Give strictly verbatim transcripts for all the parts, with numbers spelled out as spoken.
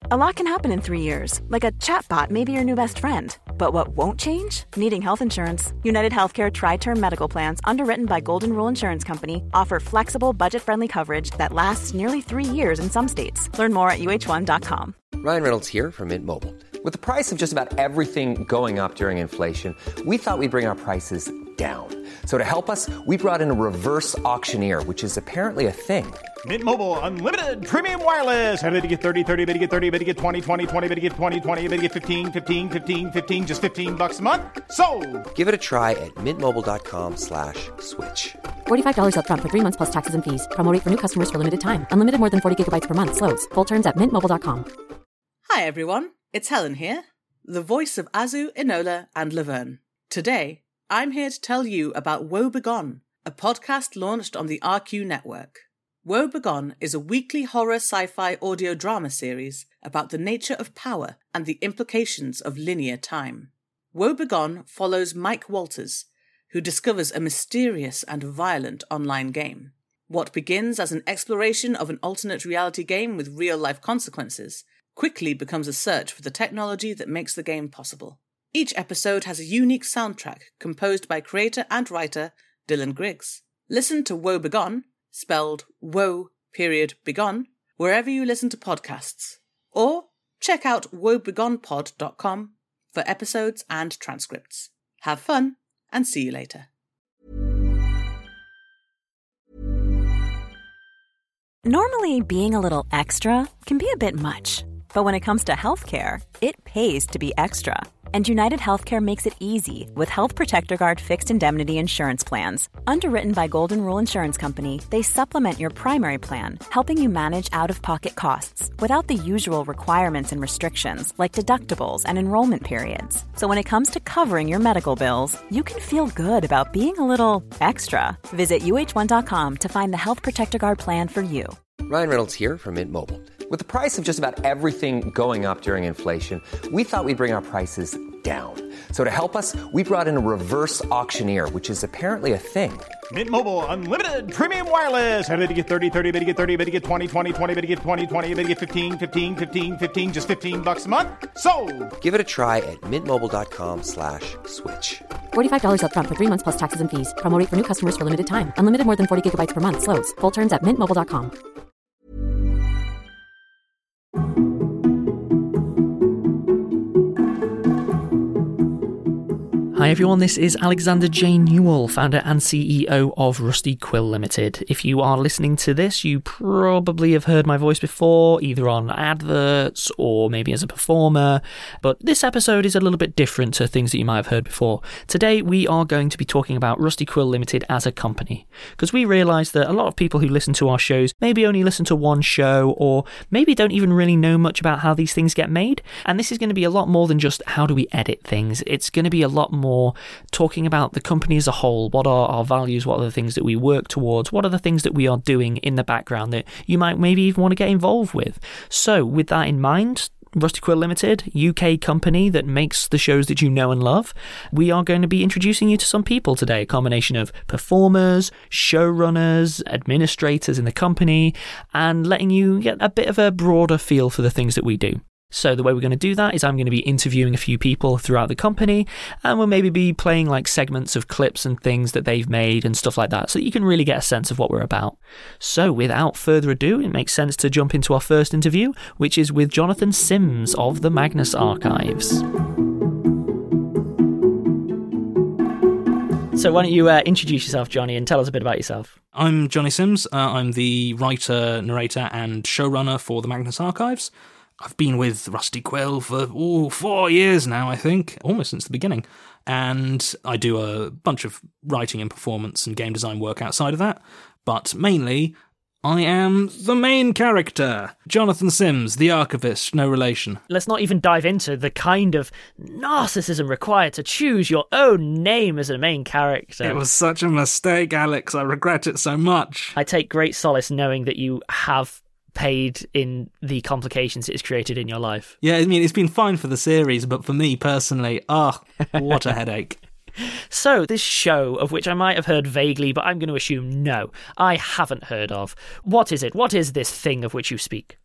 A lot can happen in three years, like a chatbot may be your new best friend. But what won't change? Needing health insurance. United Healthcare Tri-Term Medical Plans, underwritten by Golden Rule Insurance Company, offer flexible, budget-friendly coverage that lasts nearly three years in some states. Learn more at U H one dot com. Ryan Reynolds here from Mint Mobile. With the price of just about everything going up during inflation, we thought we'd bring our prices down. So to help us, we brought in a reverse auctioneer, which is apparently a thing. Mint Mobile Unlimited Premium Wireless. How to get thirty, thirty, how to get thirty, how to get twenty, twenty, twenty, how to get twenty, twenty, how to get fifteen, fifteen, fifteen, fifteen, just fifteen bucks a month? Sold! Give it a try at mintmobile.com slash switch. forty-five dollars up front for three months plus taxes and fees. Promo rate for new customers for limited time. Unlimited more than forty gigabytes per month. Slows full terms at mint mobile dot com. Hi everyone, it's Helen here, the voice of Azu, Enola and Laverne. Today, I'm here to tell you about Woe Begone, a podcast launched on the R Q network. Woe Begone is a weekly horror sci-fi audio drama series about the nature of power and the implications of linear time. Woe Begone follows Mike Walters, who discovers a mysterious and violent online game. What begins as an exploration of an alternate reality game with real-life consequences quickly becomes a search for the technology that makes the game possible. Each episode has a unique soundtrack composed by creator and writer Dylan Griggs. Listen to Woe Begone, spelled Woe period Begone, wherever you listen to podcasts. Or check out woe begone pod dot com for episodes and transcripts. Have fun, and see you later. Normally, being a little extra can be a bit much. But when it comes to healthcare, it pays to be extra. And United Healthcare makes it easy with Health Protector Guard fixed indemnity insurance plans. Underwritten by Golden Rule Insurance Company, they supplement your primary plan, helping you manage out-of-pocket costs without the usual requirements and restrictions like deductibles and enrollment periods. So when it comes to covering your medical bills, you can feel good about being a little extra. Visit U H one dot com to find the Health Protector Guard plan for you. Ryan Reynolds here from Mint Mobile. With the price of just about everything going up during inflation, we thought we'd bring our prices down. So to help us, we brought in a reverse auctioneer, which is apparently a thing. Mint Mobile Unlimited Premium Wireless. How to get thirty, thirty, how to get thirty, how to get twenty, twenty, twenty, how to get twenty, twenty, how to get fifteen, fifteen, fifteen, fifteen, just fifteen bucks a month? Sold! Give it a try at mintmobile.com slash switch. forty-five dollars up front for three months plus taxes and fees. Promo rate for new customers for limited time. Unlimited more than forty gigabytes per month. Slows full terms at mint mobile dot com. Hi everyone, this is Alexander J. Newell, founder and C E O of Rusty Quill Limited. If you are listening to this, you probably have heard my voice before, either on adverts or maybe as a performer, but this episode is a little bit different to things that you might have heard before. Today we are going to be talking about Rusty Quill Limited as a company, because we realise that a lot of people who listen to our shows maybe only listen to one show, or maybe don't even really know much about how these things get made, and this is going to be a lot more than just how do we edit things. It's going to be a lot more talking about the company as a whole. What are our values? What are the things that we work towards? What are the things that we are doing in the background that you might maybe even want to get involved with? So with that in mind, Rusty Quill Limited, U K company that makes the shows that you know and love, we are going to be introducing you to some people today, a combination of performers, showrunners, administrators in the company, and letting you get a bit of a broader feel for the things that we do. So the way we're going to do that is I'm going to be interviewing a few people throughout the company, and we'll maybe be playing like segments of clips and things that they've made and stuff like that, so that you can really get a sense of what we're about. So without further ado, it makes sense to jump into our first interview, which is with Jonathan Sims of the Magnus Archives. So why don't you uh, introduce yourself, Johnny, and tell us a bit about yourself. I'm Johnny Sims. Uh, I'm the writer, narrator, and showrunner for the Magnus Archives. I've been with Rusty Quill for ooh, four years now, I think, almost since the beginning. And I do a bunch of writing and performance and game design work outside of that. But mainly, I am the main character, Jonathan Sims, the archivist, no relation. Let's not even dive into the kind of narcissism required to choose your own name as a main character. It was such a mistake, Alex. I regret it so much. I take great solace knowing that you have paid in the complications it's created in your life. Yeah, I mean, it's been fine for the series, but for me personally, ah, oh, what a headache. So, this show, of which I might have heard vaguely, but I'm going to assume no, I haven't heard of. What is it? What is this thing of which you speak?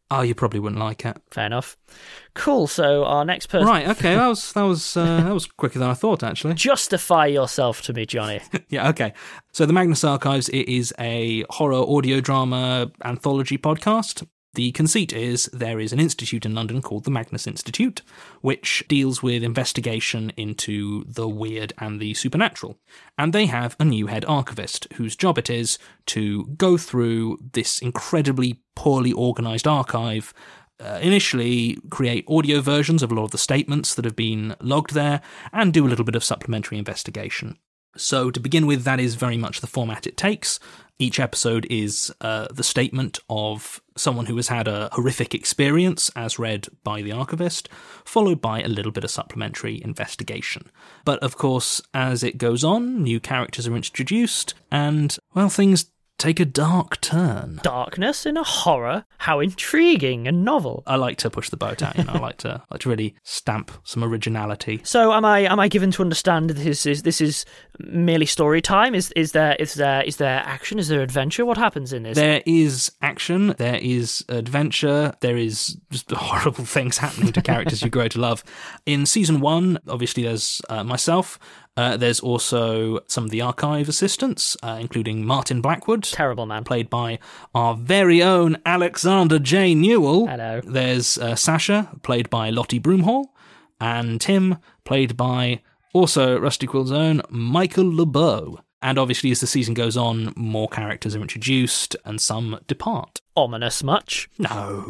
Oh, you probably wouldn't like it. Fair enough. Cool, so our next person... Right, okay, that was that was uh, that was quicker than I thought, actually. Justify yourself to me, Johnny. Yeah, okay. So the Magnus Archives, it is a horror audio drama anthology podcast. The conceit is there is an institute in London called the Magnus Institute, which deals with investigation into the weird and the supernatural. And they have a new head archivist whose job it is to go through this incredibly poorly organised archive, uh, initially create audio versions of a lot of the statements that have been logged there, and do a little bit of supplementary investigation. So to begin with, that is very much the format it takes. Each episode is uh, the statement of someone who has had a horrific experience, as read by the archivist, followed by a little bit of supplementary investigation. But of course, as it goes on, new characters are introduced, and, well, things take a dark turn. Darkness in a horror? How intriguing and novel. I like to push the boat out, you know, I like to like to really stamp some originality. So am I am I given to understand that this is this is merely story time? Is is there is there is there action? Is there adventure? What happens in this? There is action, there is adventure, there is just horrible things happening to characters you grow to love. In season one, obviously there's uh, myself. Uh, there's also some of the archive assistants, uh, including Martin Blackwood. Terrible man. Played by our very own Alexander J. Newell. Hello. There's uh, Sasha, played by Lottie Broomhall. And Tim, played by also Rusty Quill's own Michael LeBeau. And obviously, as the season goes on, more characters are introduced and some depart. Ominous much? No.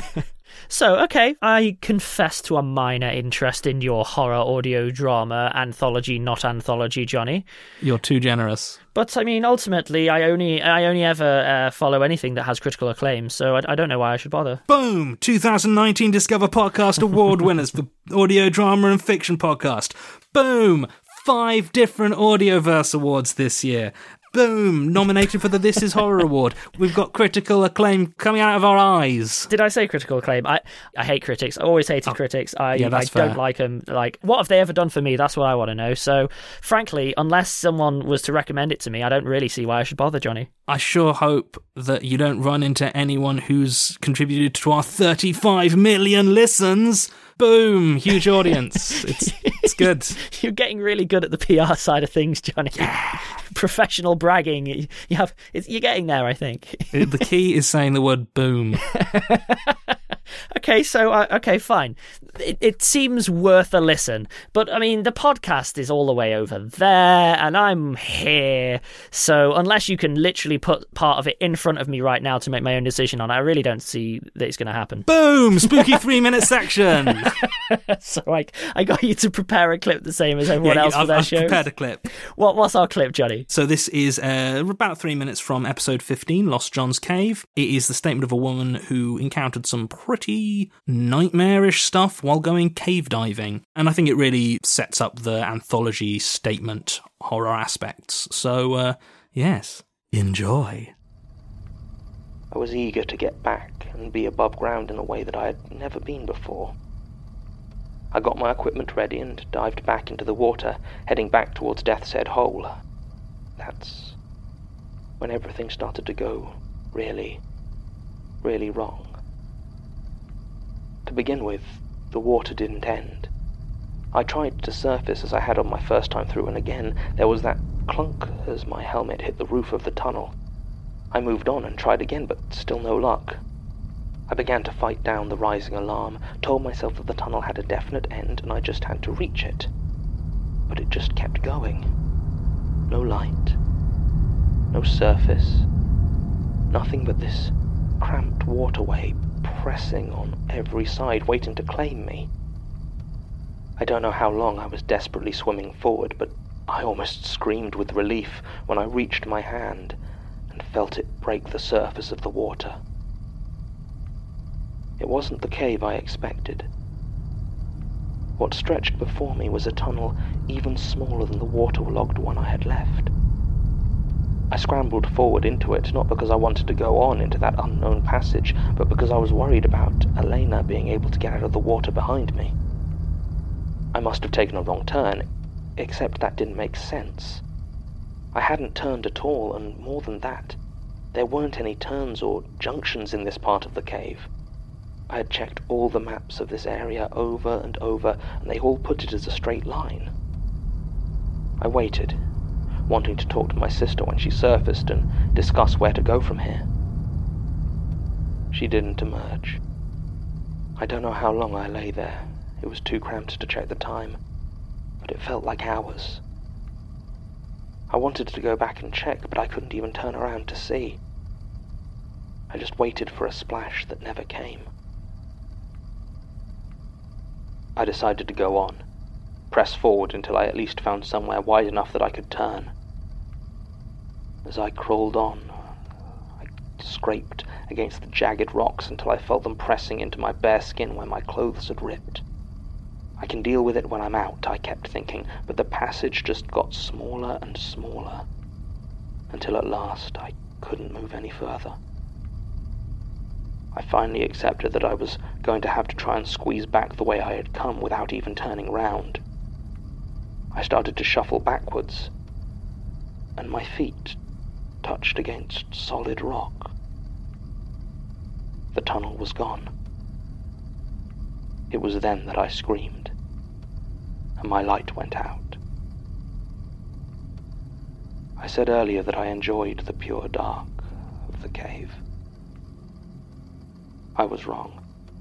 So, okay, I confess to a minor interest in your horror audio drama anthology, not anthology, Johnny. You're too generous. But, I mean, ultimately, I only I only ever uh, follow anything that has critical acclaim, so I, I don't know why I should bother. Boom! twenty nineteen Discover Podcast Award winners for Audio Drama and Fiction Podcast. Boom! Five different Audioverse Awards this year. Boom! Nominated for the This Is Horror Award. We've got critical acclaim coming out of our eyes. Did I say critical acclaim? I, I hate critics. I always hated oh, critics. I, yeah, that's I don't fair. like them. Like, what have they ever done for me? That's what I want to know. So, frankly, unless someone was to recommend it to me, I don't really see why I should bother, Johnny. I sure hope that you don't run into anyone who's contributed to our thirty-five million listens. Boom! Huge audience. It's it's good. You're getting really good at the P R side of things, Johnny. Yeah. Professional bragging. You have. It's, you're getting there, I think. The key is saying the word boom. Okay, so, uh, okay, fine. It, it seems worth a listen. But, I mean, the podcast is all the way over there, and I'm here. So, unless you can literally put part of it in front of me right now to make my own decision on, I really don't see that it's going to happen. Boom! Spooky three-minute section! So, like, I got you to prepare a clip the same as everyone yeah, else I've, for their I've shows. prepared a clip. What, what's our clip, Johnny? So this is uh, about three minutes from episode fifteen, Lost John's Cave. It is the statement of a woman who encountered some pretty nightmarish stuff while going cave diving. And I think it really sets up the anthology statement horror aspects. So, uh, yes, enjoy. I was eager to get back and be above ground in a way that I had never been before. I got my equipment ready and dived back into the water, heading back towards Death's Head Hole. That's when everything started to go really, really wrong. To begin with, the water didn't end. I tried to surface as I had on my first time through, and again there was that clunk as my helmet hit the roof of the tunnel. I moved on and tried again, but still no luck. I began to fight down the rising alarm, told myself that the tunnel had a definite end and I just had to reach it. But it just kept going. No light, no surface, nothing but this cramped waterway pressing on every side, waiting to claim me. I don't know how long I was desperately swimming forward, but I almost screamed with relief when I reached my hand and felt it break the surface of the water. It wasn't the cave I expected. What stretched before me was a tunnel even smaller than the waterlogged one I had left. I scrambled forward into it, not because I wanted to go on into that unknown passage, but because I was worried about Elena being able to get out of the water behind me. I must have taken a wrong turn, except that didn't make sense. I hadn't turned at all, and more than that, there weren't any turns or junctions in this part of the cave. I had checked all the maps of this area over and over, and they all put it as a straight line. I waited, wanting to talk to my sister when she surfaced and discuss where to go from here. She didn't emerge. I don't know how long I lay there. It was too cramped to check the time, but it felt like hours. I wanted to go back and check, but I couldn't even turn around to see. I just waited for a splash that never came. I decided to go on, press forward until I at least found somewhere wide enough that I could turn. As I crawled on, I scraped against the jagged rocks until I felt them pressing into my bare skin where my clothes had ripped. I can deal with it when I'm out, I kept thinking, but the passage just got smaller and smaller, until at last I couldn't move any further. I finally accepted that I was going to have to try and squeeze back the way I had come without even turning round. I started to shuffle backwards, and my feet touched against solid rock. The tunnel was gone. It was then that I screamed, and my light went out. I said earlier that I enjoyed the pure dark of the cave. I was wrong.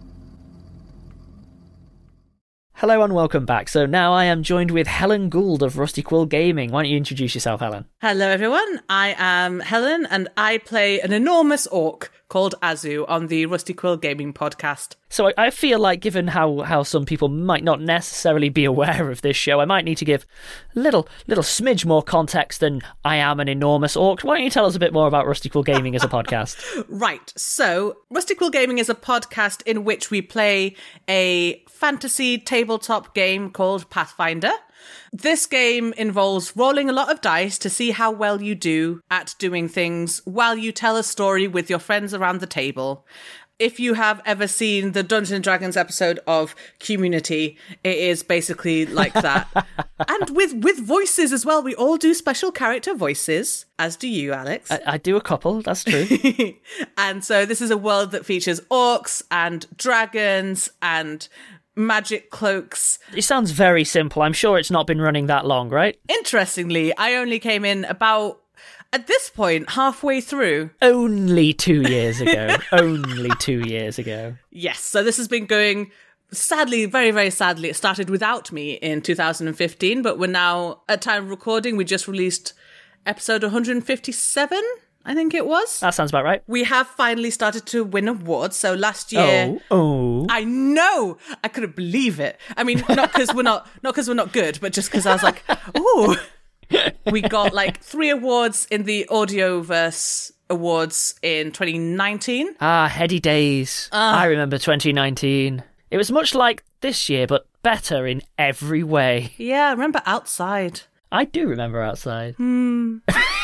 Hello and welcome back. So now I am joined with Helen Gould of Rusty Quill Gaming. Why don't you introduce yourself, Helen? Hello, everyone. I am Helen, and I play an enormous orc called Azu on the Rusty Quill Gaming podcast. So I, I feel like, given how, how some people might not necessarily be aware of this show, I might need to give a little, little smidge more context than I am an enormous orc. Why don't you tell us a bit more about Rusty Quill Gaming as a podcast? Right. So Rusty Quill Gaming is a podcast in which we play a fantasy tabletop game called Pathfinder. This game involves rolling a lot of dice to see how well you do at doing things while you tell a story with your friends around the table. If you have ever seen the Dungeons and Dragons episode of Community, it is basically like that. And with, with voices as well. We all do special character voices, as do you, Alex. I, I do a couple, that's true. And so this is a world that features orcs and dragons and magic cloaks. It sounds very simple. I'm sure it's not been running that long, right? Interestingly, I only came in about, at this point, halfway through. Only two years ago. Only two years ago. Yes, so this has been going, sadly, very, very sadly, it started without me in two thousand fifteen, but we're now, at time of recording, we just released episode one hundred fifty-seven, I think it was. That sounds about right. We have finally started to win awards. So last year, oh, oh. I know, I couldn't believe it. I mean, not because we're not, not because we're not good, but just because I was like, oh, we got like three awards in the Audioverse Awards in twenty nineteen. Ah, heady days. Uh, I remember twenty nineteen. It was much like this year, but better in every way. Yeah, I remember Outside. I do remember Outside. Hmm.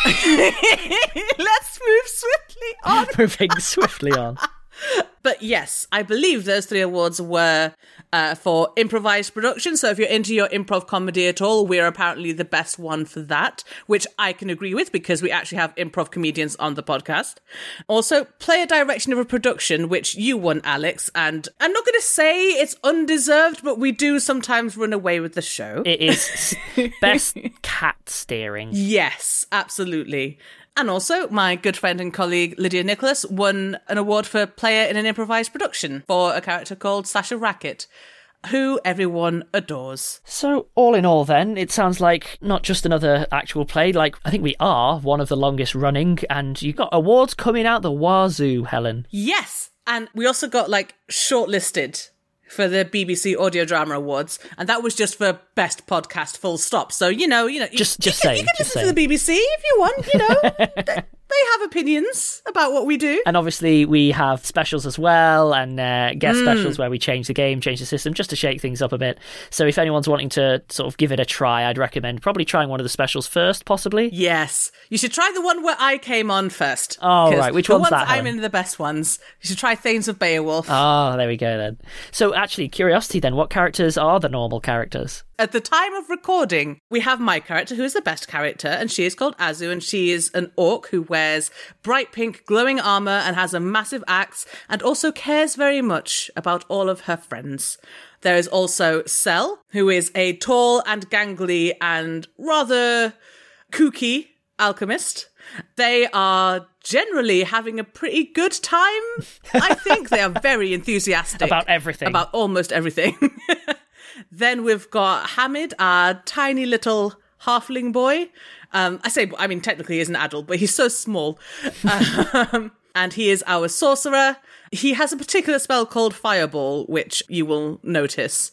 Let's move swiftly on. Moving swiftly on. But yes, I believe those three awards were uh, for improvised production. So if you're into your improv comedy at all, we're apparently the best one for that, which I can agree with because we actually have improv comedians on the podcast. Also, player direction of a production, which you won, Alex. And I'm not going to say it's undeserved, but we do sometimes run away with the show. It is best cat steering. Yes, absolutely. And also, my good friend and colleague Lydia Nicholas won an award for player in an improvised production for a character called Sasha Rackett, who everyone adores. So, all in all then, it sounds like not just another actual play, like I think we are one of the longest running, and you've got awards coming out the wazoo, Helen. Yes, and we also got like shortlisted for the B B C Audio Drama Awards, and that was just for best podcast full stop. So, you know, you know, just you, just you say, can, you can just listen say. to the B B C if you want, you know. they, they have opinions about what we do. And obviously we have specials as well, and uh, guest Mm. specials where we change the game, change the system, just to shake things up a bit. So if anyone's wanting to sort of give it a try, I'd recommend probably trying one of the specials first, possibly. Yes. You should try the one where I came on first. Oh, right. Which the one's ones that, I'm Helen? in the best ones. You should try Thanes of Beowulf. Ah, there we go then. So actually, curiosity then, what characters are the normal characters? At the time of recording, we have my character, who is the best character, and she is called Azu, and she is an orc who wears bright pink glowing armour and has a massive axe, and also cares very much about all of her friends. There is also Sel, who is a tall and gangly and rather kooky alchemist. They are generally having a pretty good time. I think they are very enthusiastic. About everything. About almost everything. Then we've got Hamid, our tiny little halfling boy. Um, I say, I mean, technically he's an adult, but he's so small. Um, and he is our sorcerer. He has a particular spell called Fireball, which you will notice.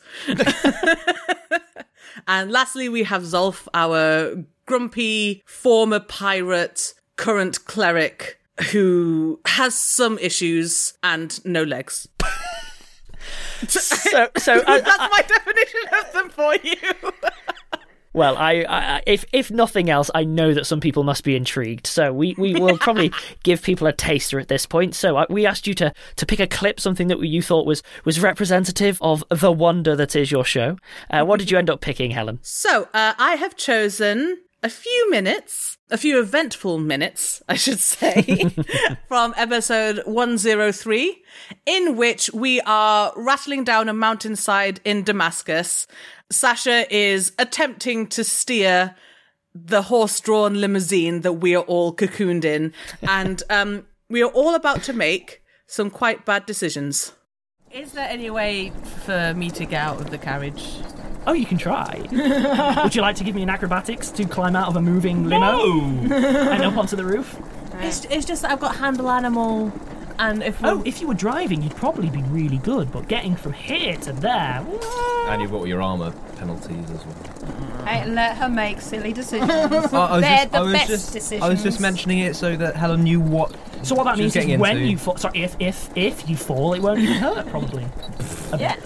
And lastly, we have Zolf, our grumpy former pirate, current cleric, who has some issues and no legs. So, so That's I, my definition of them for you. Well, I, I, if if nothing else, I know that some people must be intrigued. So we, we will probably give people a taster at this point. So I, we asked you to, to pick a clip, something that you thought was, was representative of the wonder that is your show. Uh, what did you end up picking, Helen? So uh, I have chosen a few minutes, a few eventful minutes, I should say, from episode one oh three, in which we are rattling down a mountainside in Damascus. Sasha is attempting to steer the horse-drawn limousine that we are all cocooned in, and um, we are all about to make some quite bad decisions. Is there any way for me to get out of the carriage? Oh, you can try. Would you like to give me an acrobatics to climb out of a moving limo? No! And up onto the roof? It's, it's just that I've got handle animal, and if we... Oh, if you were driving, you'd probably be really good, but getting from here to there... And you've got all your armour penalties as well. Hey, let her make silly decisions. Oh, I was They're just, the I was best just, decisions. I was just mentioning it so that Helen knew what. So what that she was means is getting when into. you fall... Sorry, if, if, if you fall, it won't even hurt, probably. Yeah.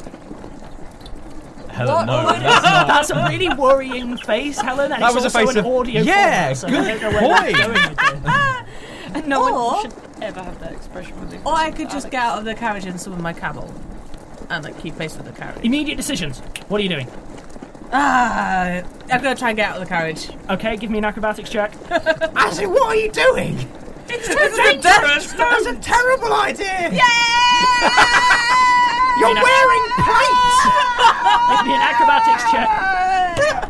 Helen, What? no, What? that's not. That's a really worrying face, Helen, and That it's was a also face an of, audio yeah, format, so good I don't know where that's point. going with this. No Or- one should ever have that expression with you. Or I could just get out of the carriage and summon my camel, and like keep pace with the carriage. Immediate decisions. What are you doing? Ah, I'm gonna try and get out of the carriage. Okay, give me an acrobatics check. Actually, what are you doing? It's too dangerous. That's a terrible idea. Yeah! You're wearing plates. Give me an acrobatics check.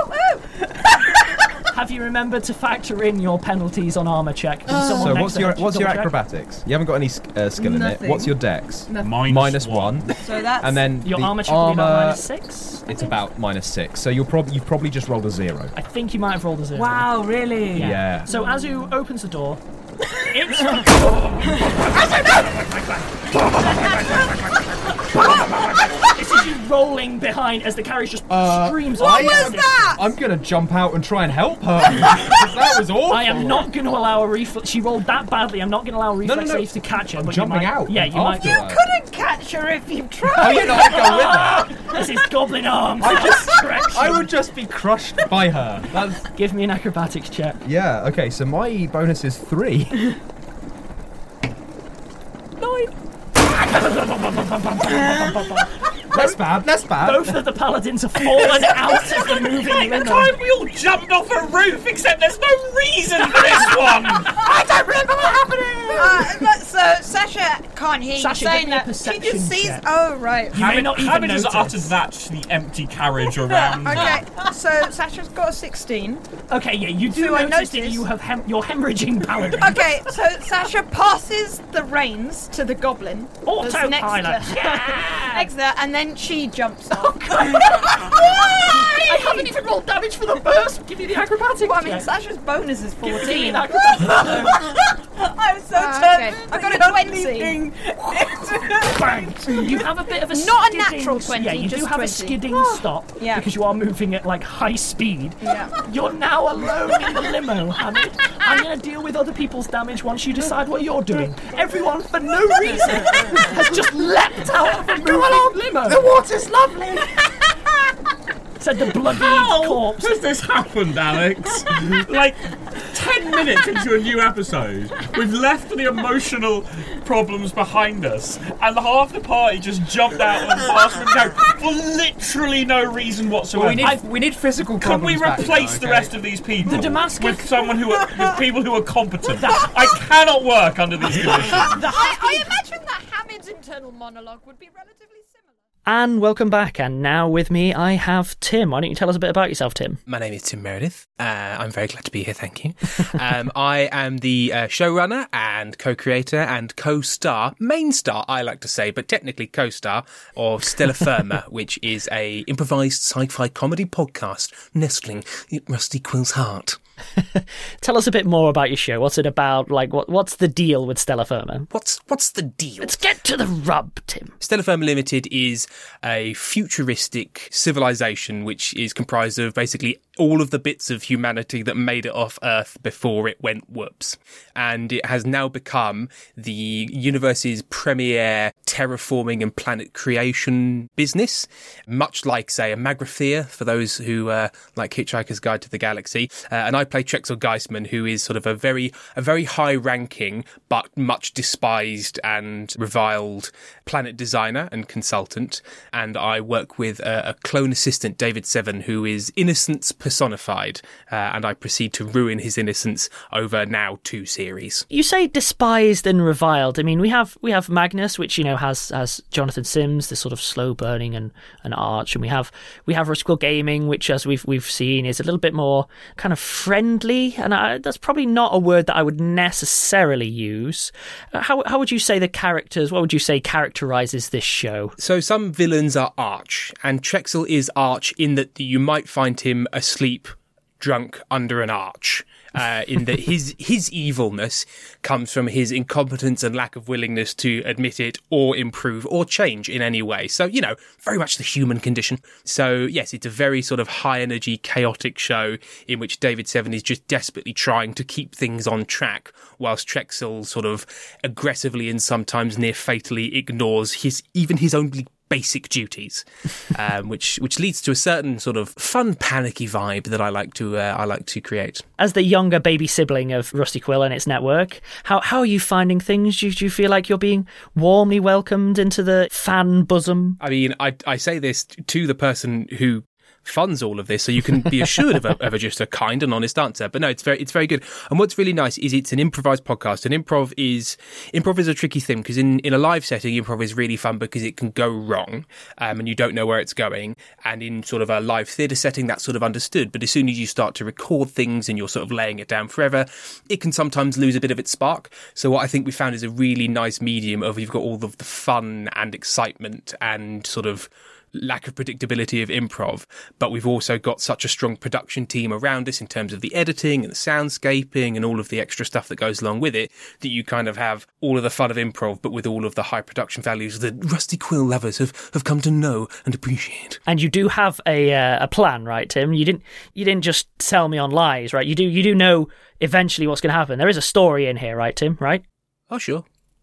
Have you remembered to factor in your penalties on armour check? Can someone So next what's to your her what's your double check? acrobatics? You haven't got any uh, skill in it. Nothing. What's your dex? Nothing. Minus one. So that's... And then Your the armour check will be about armour, minus six. It's about minus six. So you're probably you've probably just rolled a zero. I think you might have rolled a zero. Wow, really? Yeah. Yeah. So Azu opens the door. It's This is you rolling behind as the carriage just Uh, screams. What off. was that? I'm gonna jump out and try and help her. That was awful. I am not going to allow a reflex. She rolled that badly. I'm not going to allow a reflex no, no. saves to catch her. I'm but jumping you might, out Yeah, you might. after do. her. couldn't catch her if you tried. Oh, you know, I'd go with her. This is goblin arms. I just, Stretch. I would just be crushed by her. That's Give me an acrobatics check. yeah. Okay, so my bonus is three. That's bad. That's bad. Both of the paladins have fallen out of the moving limo. we all jumped off a roof, except there's no reason for this one. I don't remember what happened. Uh, but, so Sasha can't hear Sasha, you give saying me a that. She perception just sees. check. Oh right. You may not even Hamid has notice. uttered that to the empty carriage around. Okay, so Sasha's got a sixteen. Okay, yeah, you do Do I notice that notice? you have hem- you're hemorrhaging paladin. Okay, so Sasha passes the reins to the goblin. that's next to Autopilot. her. Yeah. Next to her, and then she jumps off. I haven't even rolled damage for the burst. Give me the acrobatics. Well, I mean, check. Sasha's bonus is Give me fourteen. an acrobatics. I'm so Ah, turned. okay. I got a twenty. Bang. You have a bit of a Not a skidding- natural twenty, Yeah, you do just have a twenty. skidding stop Yeah. because you are moving at like high speed. Yeah. You're now alone in the limo, Hamid. I'm going to deal with other people's damage once you decide what you're doing. Everyone, for no reason, has just leapt out of a moving limo. The water's lovely. Said the bloodied How corpse. has this happened, Alex? Like, ten minutes into a new episode, we've left the emotional problems behind us, and half the party just jumped out and asked them down for literally no reason whatsoever. Well, we, need, we need physical Can problems we replace back, though, okay? the rest of these people The Damascus- with someone who are with people who are competent? I cannot work under these conditions. I, I imagine that Hamid's internal monologue would be relatively similar. And welcome back, and now with me I have Tim. Why don't you tell us a bit about yourself, Tim? My name is Tim Meredith. Uh, I'm very glad to be here, thank you. Um, I am the uh, showrunner and co-creator and co-star, main star I like to say, but technically co-star, of Stella Firma, which is a improvised sci-fi comedy podcast nestling in Rusty Quill's heart. Tell us a bit more about your show. What's it about? Like, what what's the deal with Stella Firma? What's what's the deal? Let's get to the rub, Tim. Stella Firma Limited is a futuristic civilization which is comprised of basically all of the bits of humanity that made it off Earth before it went whoops. And it has now become the universe's premier terraforming and planet creation business, much like, say, a Magrathea, for those who uh, like Hitchhiker's Guide to the Galaxy. Uh, and I play Trexel Geisman, who is sort of a very a very high-ranking but much despised and reviled planet designer and consultant. And I work with a, a clone assistant, David Seven, who is innocence personified, uh, and I proceed to ruin his innocence over now two series. You say despised and reviled. I mean, we have we have Magnus, which, you know, has has Jonathan Sims, this sort of slow burning and an arch, and we have we have Rusty Quill Gaming, which, as we've we've seen, is a little bit more kind of friendly, and I, that's probably not a word that I would necessarily use. Uh, how how would you say the characters? What would you say characterizes this show? So some villains are arch, and Trexel is arch in that you might find him asleep, drunk under an arch. Uh, in that his his evilness comes from his incompetence and lack of willingness to admit it or improve or change in any way. So, you know, very much the human condition. So, yes, it's a very sort of high-energy, chaotic show in which David Seven is just desperately trying to keep things on track, whilst Trexel sort of aggressively and sometimes near-fatally ignores his even his own basic duties, um, which which leads to a certain sort of fun, panicky vibe that I like to uh, I like to create. As the younger baby sibling of Rusty Quill and its network, how how are you finding things? Do you, do you feel like you're being warmly welcomed into the fan bosom? I mean, I I say this to the person who funds all of this, so you can be assured of, a, of a, just a kind and honest answer. But no, it's very it's very good. And what's really nice is it's an improvised podcast, and improv is improv is a tricky thing, because in, in a live setting, improv is really fun because it can go wrong, um, and you don't know where it's going. And in sort of a live theatre setting, that's sort of understood. But as soon as you start to record things and you're sort of laying it down forever, it can sometimes lose a bit of its spark. So what I think we found is a really nice medium of you've got all of the fun and excitement and sort of lack of predictability of improv, but we've also got such a strong production team around us in terms of the editing and the soundscaping and all of the extra stuff that goes along with it, that you kind of have all of the fun of improv, but with all of the high production values that Rusty Quill lovers have, have come to know and appreciate. And you do have a uh, a plan, right, Tim? You didn't you didn't just sell me on lies, right? You do you do know eventually what's going to happen. There is a story in here, right, Tim? Right? Oh, sure.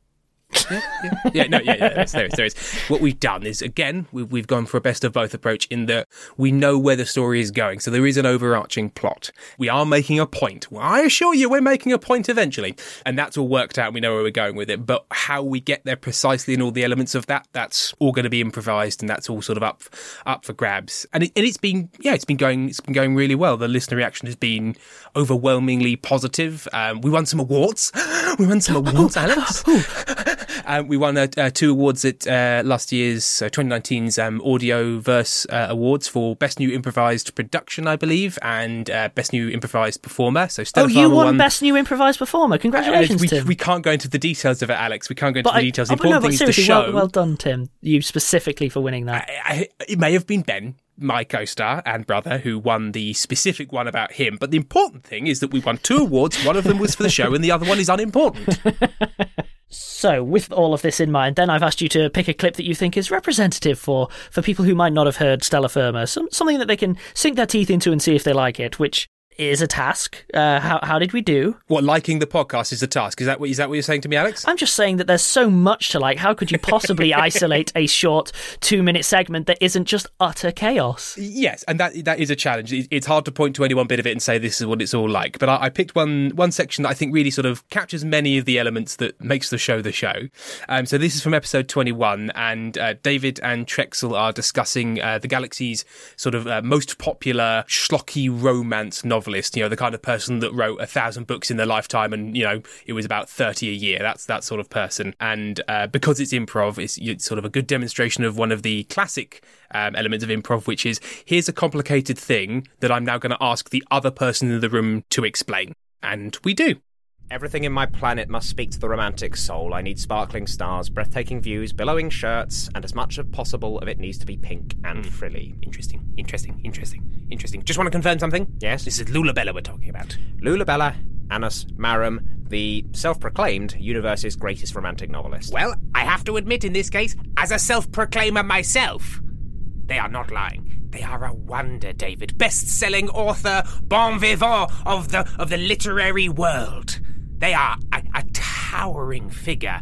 yeah, yeah, yeah, no, yeah, yeah, there is, there is, there is. What we've done is, again, we've, we've gone for a best of both approach in that we know where the story is going. So there is an overarching plot. We are making a point. Well, I assure you we're making a point eventually. And that's all worked out. We know where we're going with it. But how we get there precisely and all the elements of that, that's all going to be improvised, and that's all sort of up up for grabs. And, it, and it's been, yeah, it's been going it's been going really well. The listener reaction has been overwhelmingly positive. Um, we won some awards. we won some awards, Alex. Um, we won uh, uh, two awards at uh, last year's uh, twenty nineteen's um, Audioverse uh, Awards for Best New Improvised Production, I believe, and uh, Best New Improvised Performer. So Stella oh, you Farmer won, won Best New Improvised Performer. Congratulations, uh, we, Tim. We can't go into the details of it, Alex. We can't go into but the I, details. The oh, important no, thing is seriously, the show. Well, well done, Tim. You specifically for winning that. I, I, it may have been Ben, my co-star and brother, who won the specific one about him. But the important thing is that we won two awards. One of them was for the show and the other one is unimportant. So, with all of this in mind, then I've asked you to pick a clip that you think is representative for, for people who might not have heard Stella Firma, some, something that they can sink their teeth into and see if they like it, which is a task. Uh, how how did we do? What, liking the podcast is a task? Is that what is that what you're saying to me, Alex? I'm just saying that there's so much to like. How could you possibly isolate a short two-minute segment that isn't just utter chaos? Yes, and that that is a challenge. It's hard to point to any one bit of it and say this is what it's all like. But I, I picked one one section that I think really sort of captures many of the elements that makes the show the show. Um, so this is from episode twenty-one, and uh, David and Trexel are discussing uh, the galaxy's sort of uh, most popular schlocky romance novelist. You know, the kind of person that wrote a thousand books in their lifetime, and you know, it was about thirty a year. That's that sort of person. And uh, because it's improv, it's, it's sort of a good demonstration of one of the classic um, elements of improv, which is here's a complicated thing that I'm now going to ask the other person in the room to explain, and we do. Everything in my planet must speak to the romantic soul. I need sparkling stars, breathtaking views, billowing shirts, and as much as possible of it needs to be pink and frilly. Interesting, interesting, interesting, interesting. Just want to confirm something? Yes? This is Lulabella we're talking about. Lulabella, Annus Marum, the self-proclaimed universe's greatest romantic novelist. Well, I have to admit in this case, as a self-proclaimer myself, they are not lying. They are a wonder, David. Best-selling author, bon vivant of the of the literary world. They are a, a towering figure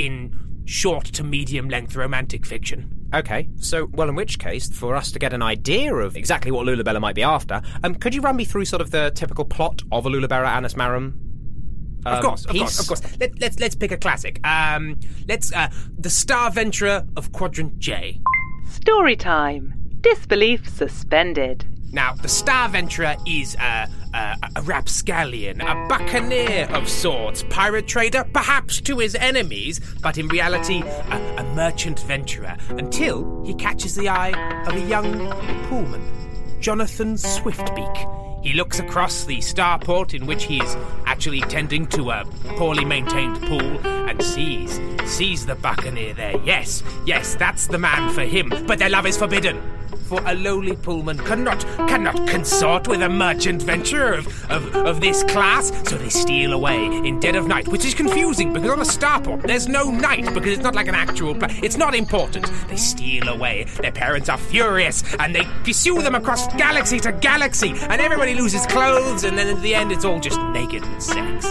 in short to medium-length romantic fiction. Okay, so, well, in which case, for us to get an idea of exactly what Lulabella might be after, um, could you run me through sort of the typical plot of a Lulabella Annus Marum? Um, of course, of piece? course, of course. Let, let's let's pick a classic. Um, let's uh, the Star Venturer of Quadrant J. Story time. Disbelief suspended. Now, the Star Venturer is uh, uh, a rapscallion, a buccaneer of sorts, pirate trader, perhaps to his enemies, but in reality, a, a merchant venturer, until he catches the eye of a young poolman, Jonathan Swiftbeak. He looks across the starport in which he is actually tending to a poorly maintained pool and sees, sees the buccaneer there. Yes, yes, that's the man for him, but their love is forbidden. For a lowly poolman cannot cannot consort with a merchant venturer of, of, of this class, so they steal away in dead of night, which is confusing because on a starport there's no night because it's not like an actual pla- it's not important. They steal away, their parents are furious, and they pursue them across galaxy to galaxy, and everybody loses clothes, and then at the end it's all just naked and sex.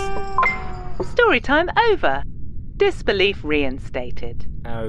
Story time over. Disbelief reinstated.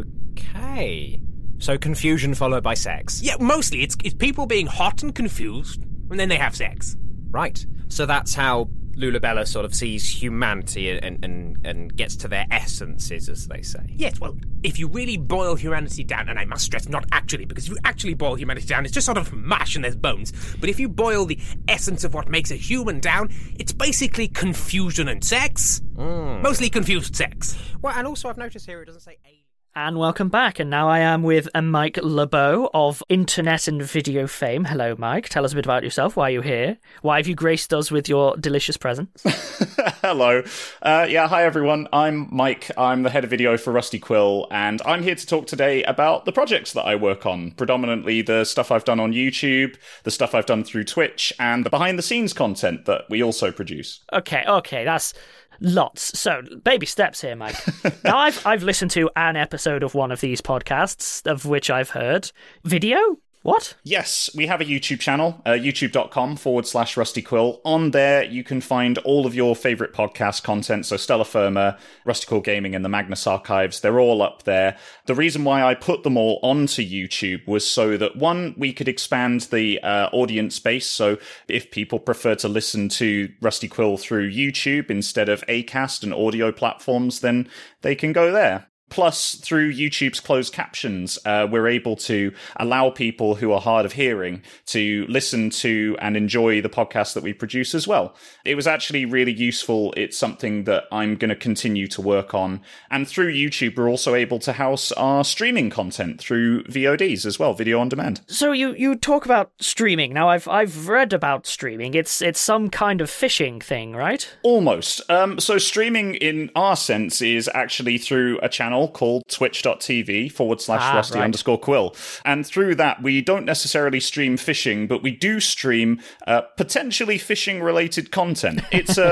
Okay. So confusion followed by sex. Yeah, mostly it's, it's people being hot and confused, and then they have sex. Right. So that's how Lulabella sort of sees humanity and, and, and gets to their essences, as they say. Yes, well, if you really boil humanity down, and I must stress not actually, because if you actually boil humanity down, it's just sort of mash and there's bones. But if you boil the essence of what makes a human down, it's basically confusion and sex. Mm. Mostly confused sex. Well, and also I've noticed here it doesn't say alien. And welcome back, and now I am with a Mike LeBeau of internet and video fame. Hello, Mike. Tell us a bit about yourself. Why are you here? Why have you graced us with your delicious presence? Hello. Uh, yeah, hi everyone. I'm Mike. I'm the head of video for Rusty Quill, and I'm here to talk today about the projects that I work on. Predominantly the stuff I've done on YouTube, the stuff I've done through Twitch, and the behind-the-scenes content that we also produce. Okay, okay, that's... Lots. So, baby steps here, Mike. Now, I've I've listened to an episode of one of these podcasts, of which I've heard. Video? What? Yes, we have a YouTube channel, uh, youtube.com forward slash Rusty Quill. On there, you can find all of your favourite podcast content, so Stellar Firma, Rusty Quill Gaming, and the Magnus Archives. They're all up there. The reason why I put them all onto YouTube was so that, one, we could expand the uh, audience base, so if people prefer to listen to Rusty Quill through YouTube instead of Acast and audio platforms, then they can go there. Plus, through YouTube's closed captions, uh, we're able to allow people who are hard of hearing to listen to and enjoy the podcast that we produce as well. It was actually really useful. It's something that I'm going to continue to work on. And through YouTube, we're also able to house our streaming content through V O Ds as well, video on demand. So you, you talk about streaming. Now, I've I've read about streaming. It's it's some kind of fishing thing, right? Almost. Um, so streaming in our sense is actually through a channel called twitch.tv forward slash ah, rusty right. underscore quill. And through that, we don't necessarily stream fishing, but we do stream uh, potentially fishing related content. It's a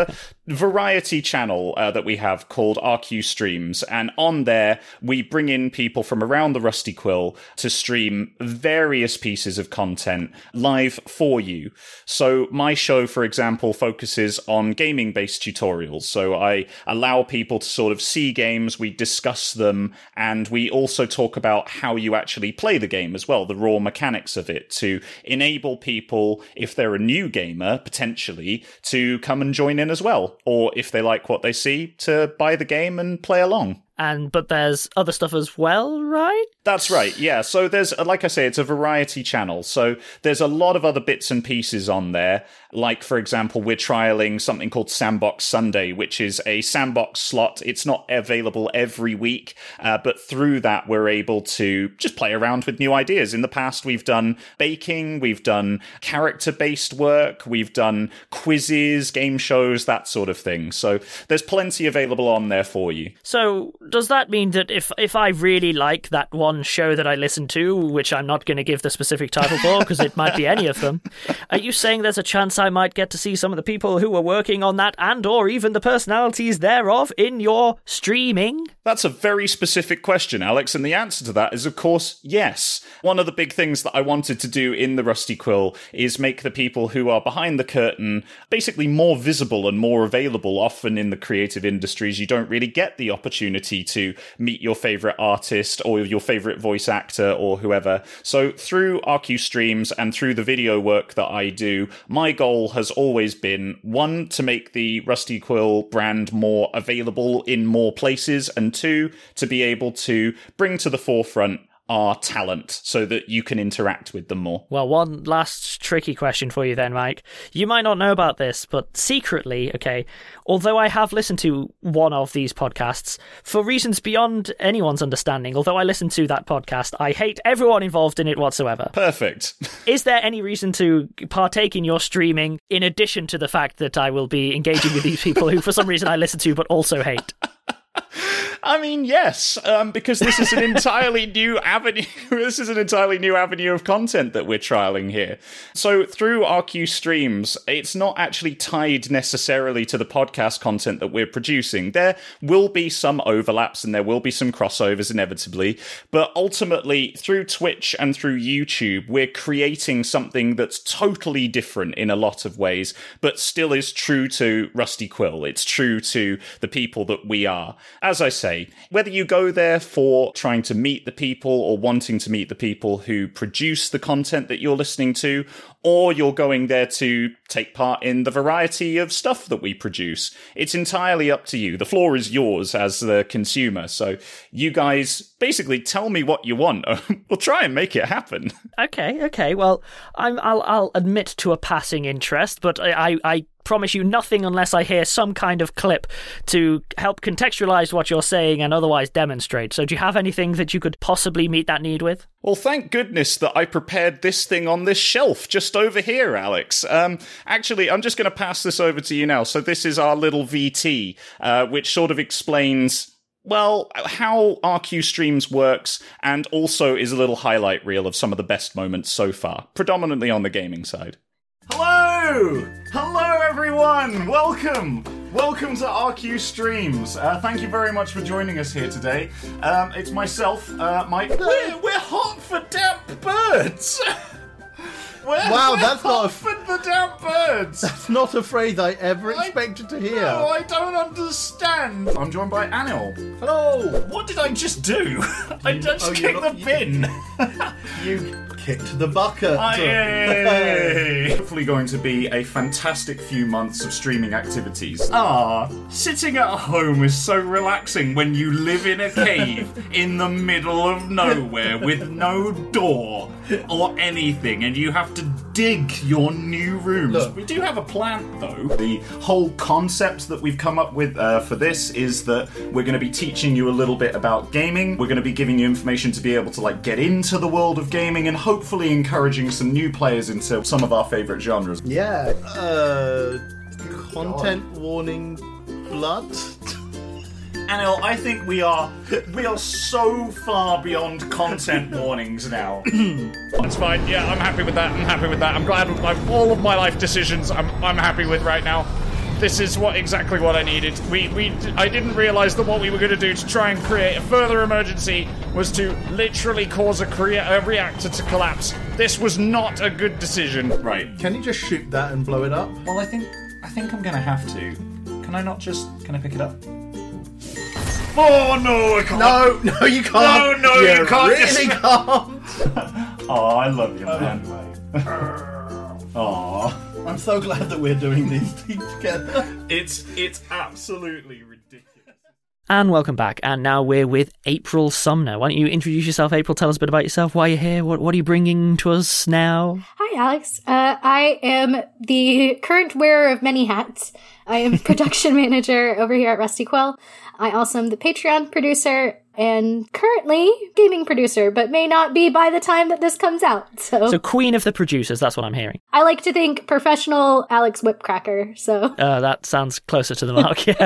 variety channel uh, that we have called R Q Streams, and on there we bring in people from around the Rusty Quill to stream various pieces of content live for you. So my show, for example, focuses on gaming-based tutorials. So I allow people to sort of see games, we discuss them, and we also talk about how you actually play the game as well, the raw mechanics of it, to enable people, if they're a new gamer, potentially, to come and join in as well. Or if they like what they see, to buy the game and play along. And but there's other stuff as well, right? That's right, yeah. So there's, like I say, it's a variety channel. So there's a lot of other bits and pieces on there. Like, for example, we're trialing something called Sandbox Sunday, which is a sandbox slot. It's not available every week, uh, but through that, we're able to just play around with new ideas. In the past, we've done baking, we've done character-based work, we've done quizzes, game shows, that sort of thing. So there's plenty available on there for you. So does that mean that if, if I really like that one show that I listen to, which I'm not going to give the specific title for because it might be any of them, are you saying there's a chance I might get to see some of the people who were working on that and or even the personalities thereof in your streaming? That's a very specific question, Alex, and the answer to that is, of course, yes. One of the big things that I wanted to do in the Rusty Quill is make the people who are behind the curtain basically more visible and more available. Often in the creative industries, you don't really get the opportunity to meet your favourite artist or your favourite voice actor or whoever. So through R Q Streams and through the video work that I do, my goal has always been, one, to make the Rusty Quill brand more available in more places, and two, to be able to bring to the forefront our talent so that you can interact with them more. Well, one last tricky question for you then, Mike. You might not know about this, but secretly, okay, although I have listened to one of these podcasts, for reasons beyond anyone's understanding, although I listened to that podcast, I hate everyone involved in it whatsoever. Perfect. Is there any reason to partake in your streaming in addition to the fact that I will be engaging with these people who for some reason I listen to but also hate? I mean, yes, um, because this is an entirely new avenue. This is an entirely new avenue of content that we're trialing here. So through R Q Streams, it's not actually tied necessarily to the podcast content that we're producing. There will be some overlaps and there will be some crossovers inevitably, but ultimately through Twitch and through YouTube, we're creating something that's totally different in a lot of ways, but still is true to Rusty Quill. It's true to the people that we are. As I say, whether you go there for trying to meet the people or wanting to meet the people who produce the content that you're listening to, or you're going there to take part in the variety of stuff that we produce, it's entirely up to you. The floor is yours as the consumer. So you guys basically tell me what you want. We'll try and make it happen. Okay, okay. Well, I'm, I'll, I'll admit to a passing interest, but I, I, I promise you nothing unless I hear some kind of clip to help contextualize what you're saying and otherwise demonstrate. So do you have anything that you could possibly meet that need with? Well, thank goodness that I prepared this thing on this shelf just over here, Alex. Um, actually, I'm just going to pass this over to you now. So this is our little V T, uh, which sort of explains, well, how R Q Streams works, and also is a little highlight reel of some of the best moments so far, predominantly on the gaming side. Hello! Hello, everyone! Welcome! Welcome to R Q Streams. Uh, thank you very much for joining us here today. Um, it's myself, uh, Mike. We're, we're hot for damp birds! We're, wow, we're that's hot not a, for the damp birds! That's not a phrase I ever expected I, to hear. No, I don't understand. I'm joined by Anil. Hello! What did I just do? I just oh, kicked not, the bin. You kicked the bucket. Yay! Hopefully going to be a fantastic few months of streaming activities. Ah, sitting at home is so relaxing when you live in a cave in the middle of nowhere with no door or anything, and you have to dig your new rooms. Look. We do have a plant, though. The whole concept that we've come up with uh, for this is that we're going to be teaching you a little bit about gaming. We're going to be giving you information to be able to like get into the world of gaming, and hopefully encouraging some new players into some of our favourite genres. Yeah. Uh, content warning blood? Anil, I think we are we are so far beyond content warnings now. That's fine. Yeah, I'm happy with that. I'm happy with that. I'm glad I've, all of my life decisions I'm I'm happy with right now. This is what exactly what I needed. We, we, I didn't realise that what we were going to do to try and create a further emergency was to literally cause a, crea- a reactor to collapse. This was not a good decision. Right. Can you just shoot that and blow it up? Well, I think I think I'm going to have to. Can I not just... Can I pick it up? Oh, no, I can't. No, no, you can't. No, no, you, you can't. really just... can't. Oh, I love you, man. Oh. I'm so glad that we're doing these things together. It's it's absolutely ridiculous. And welcome back. And now we're with April Sumner. Why don't you introduce yourself, April? Tell us a bit about yourself, why you're here, what, what are you bringing to us now? Hi, Alex. Uh, I am the current wearer of many hats. I am production manager over here at Rusty Quill. I also am the Patreon producer and currently gaming producer, but may not be by the time that this comes out. So, so queen of the producers, that's what I'm hearing. I like to think professional Alex Whipcracker, so... Uh, that sounds closer to the mark, yeah.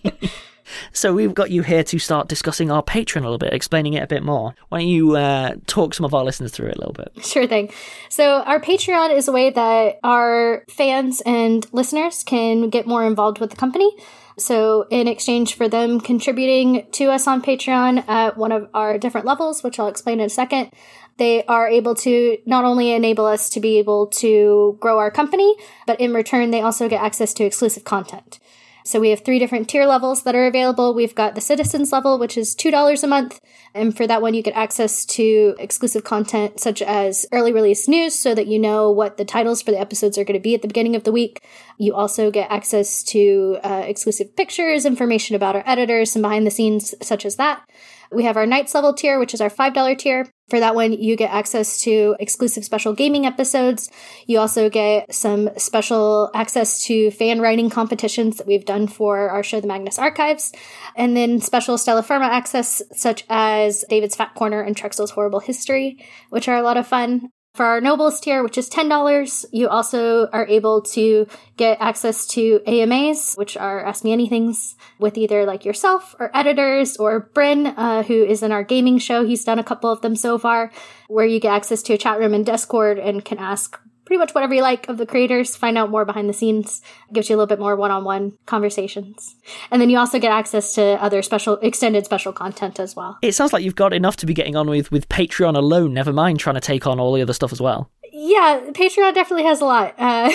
So we've got you here to start discussing our Patreon a little bit, explaining it a bit more. Why don't you uh, talk some of our listeners through it a little bit? Sure thing. So our Patreon is a way that our fans and listeners can get more involved with the company. So in exchange for them contributing to us on Patreon at one of our different levels, which I'll explain in a second, they are able to not only enable us to be able to grow our company, but in return, they also get access to exclusive content. So we have three different tier levels that are available. We've got the Citizens level, which is two dollars a month. And for that one, you get access to exclusive content such as early release news so that you know what the titles for the episodes are going to be at the beginning of the week. You also get access to uh, exclusive pictures, information about our editors, and behind the scenes such as that. We have our Knights level tier, which is our five dollars tier. For that one, you get access to exclusive special gaming episodes. You also get some special access to fan writing competitions that we've done for our show, The Magnus Archives. And then special Stella Firma access, such as David's Fat Corner and Trexel's Horrible History, which are a lot of fun. For our Nobles tier, which is ten dollars, you also are able to get access to A M As, which are Ask Me Anythings, with either like yourself or editors or Bryn, uh, who is in our gaming show. He's done a couple of them so far, where you get access to a chat room and Discord and can ask pretty much whatever you like of the creators, find out more behind the scenes. It gives you a little bit more one-on-one conversations. And then you also get access to other special, extended special content as well. It sounds like you've got enough to be getting on with with Patreon alone, never mind trying to take on all the other stuff as well. Yeah, Patreon definitely has a lot. Uh,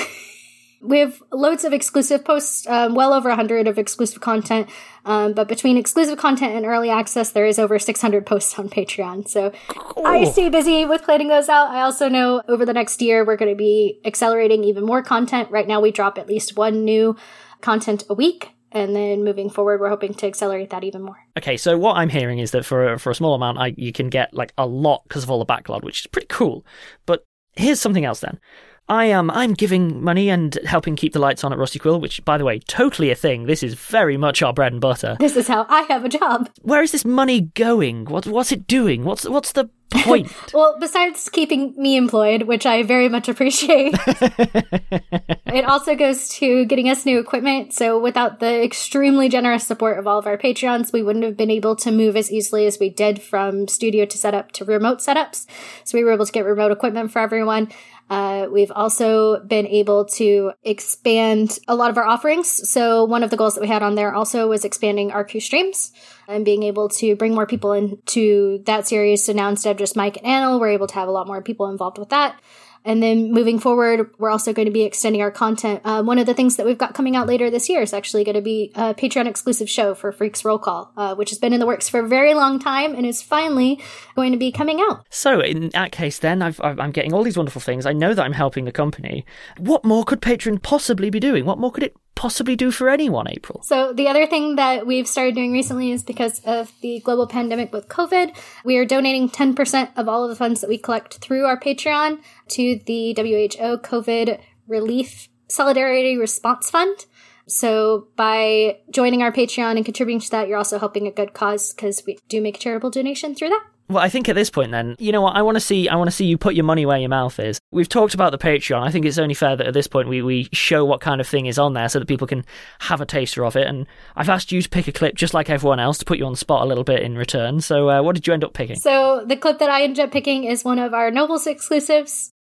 we have loads of exclusive posts, um, well over one hundred of exclusive content. Um, but between exclusive content and early access, there is over six hundred posts on Patreon. So cool. I stay busy with planning those out. I also know over the next year, we're going to be accelerating even more content. Right now, we drop at least one new content a week. And then moving forward, we're hoping to accelerate that even more. Okay, so what I'm hearing is that for, for a small amount, I, you can get like a lot because of all the backlog, which is pretty cool. But here's something else then. I am I'm giving money and helping keep the lights on at Rusty Quill, which, by the way, totally a thing. This is very much our bread and butter. This is how I have a job. Where is this money going? What what's it doing? What's what's the point? Well, besides keeping me employed, which I very much appreciate, it also goes to getting us new equipment. So without the extremely generous support of all of our Patreons, we wouldn't have been able to move as easily as we did from studio to setup to remote setups. So we were able to get remote equipment for everyone. Uh, we've also been able to expand a lot of our offerings. So one of the goals that we had on there also was expanding R Q streams and being able to bring more people into that series. So now instead of just Mike and Anil, we're able to have a lot more people involved with that. And then moving forward, we're also going to be extending our content. Uh, one of the things that we've got coming out later this year is actually going to be a Patreon exclusive show for Freaks Roll Call, uh, which has been in the works for a very long time and is finally going to be coming out. So in that case, then, I've, I'm getting all these wonderful things. I know that I'm helping the company. What more could Patreon possibly be doing? What more could it possibly do for anyone, April? So the other thing that we've started doing recently is because of the global pandemic with COVID, we are donating ten percent of all of the funds that we collect through our Patreon to the W H O COVID Relief Solidarity Response Fund. So by joining our Patreon and contributing to that, you're also helping a good cause because we do make a charitable donation through that. Well, I think at this point then, you know what, I want to see I want to see you put your money where your mouth is. We've talked about the Patreon. I think it's only fair that at this point we, we show what kind of thing is on there so that people can have a taster of it. And I've asked you to pick a clip just like everyone else to put you on the spot a little bit in return. So uh, what did you end up picking? So the clip that I ended up picking is one of our Nobles exclusives.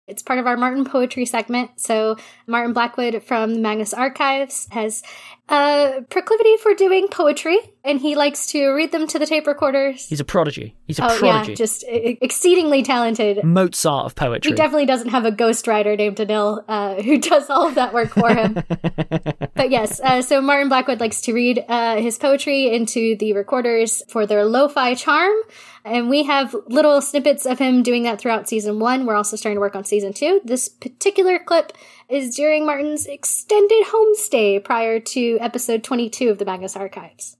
It's part of our Martin Poetry segment. So Martin Blackwood from the Magnus Archives has a proclivity for doing poetry, and he likes to read them to the tape recorders. He's a prodigy. He's a oh, prodigy. Yeah, just e- exceedingly talented. Mozart of poetry. He definitely doesn't have a ghostwriter named Anil uh, who does all of that work for him. But yes, uh, so Martin Blackwood likes to read uh, his poetry into the recorders for their lo-fi charm. And we have little snippets of him doing that throughout season one. We're also starting to work on season two. This particular clip is during Martin's extended homestay prior to episode twenty-two of the Magnus Archives.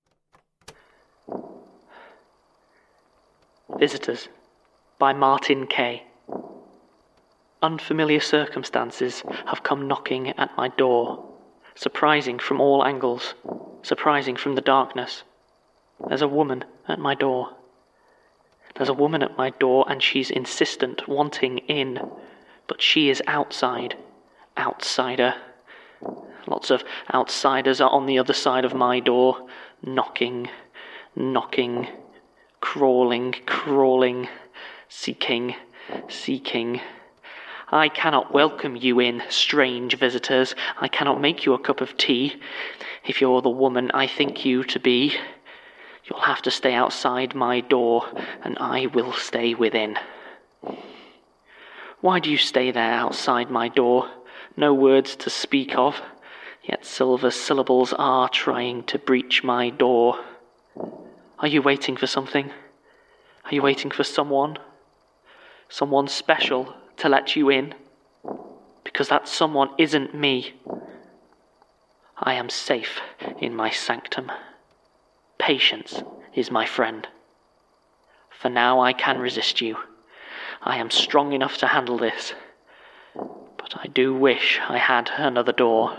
Visitors by Martin Kay. Unfamiliar circumstances have come knocking at my door, surprising from all angles, surprising from the darkness. There's a woman at my door. There's a woman at my door and she's insistent, wanting in, but she is outside. Outsider. Lots of outsiders are on the other side of my door, knocking, knocking, crawling, crawling, seeking, seeking. I cannot welcome you in, strange visitors. I cannot make you a cup of tea. If you're the woman I think you to be, you'll have to stay outside my door, and I will stay within. Why do you stay there outside my door? No words to speak of, yet silver syllables are trying to breach my door. Are you waiting for something? Are you waiting for someone? Someone special to let you in? Because that someone isn't me. I am safe in my sanctum. Patience is my friend. For now I can resist you. I am strong enough to handle this. But I do wish I had another door.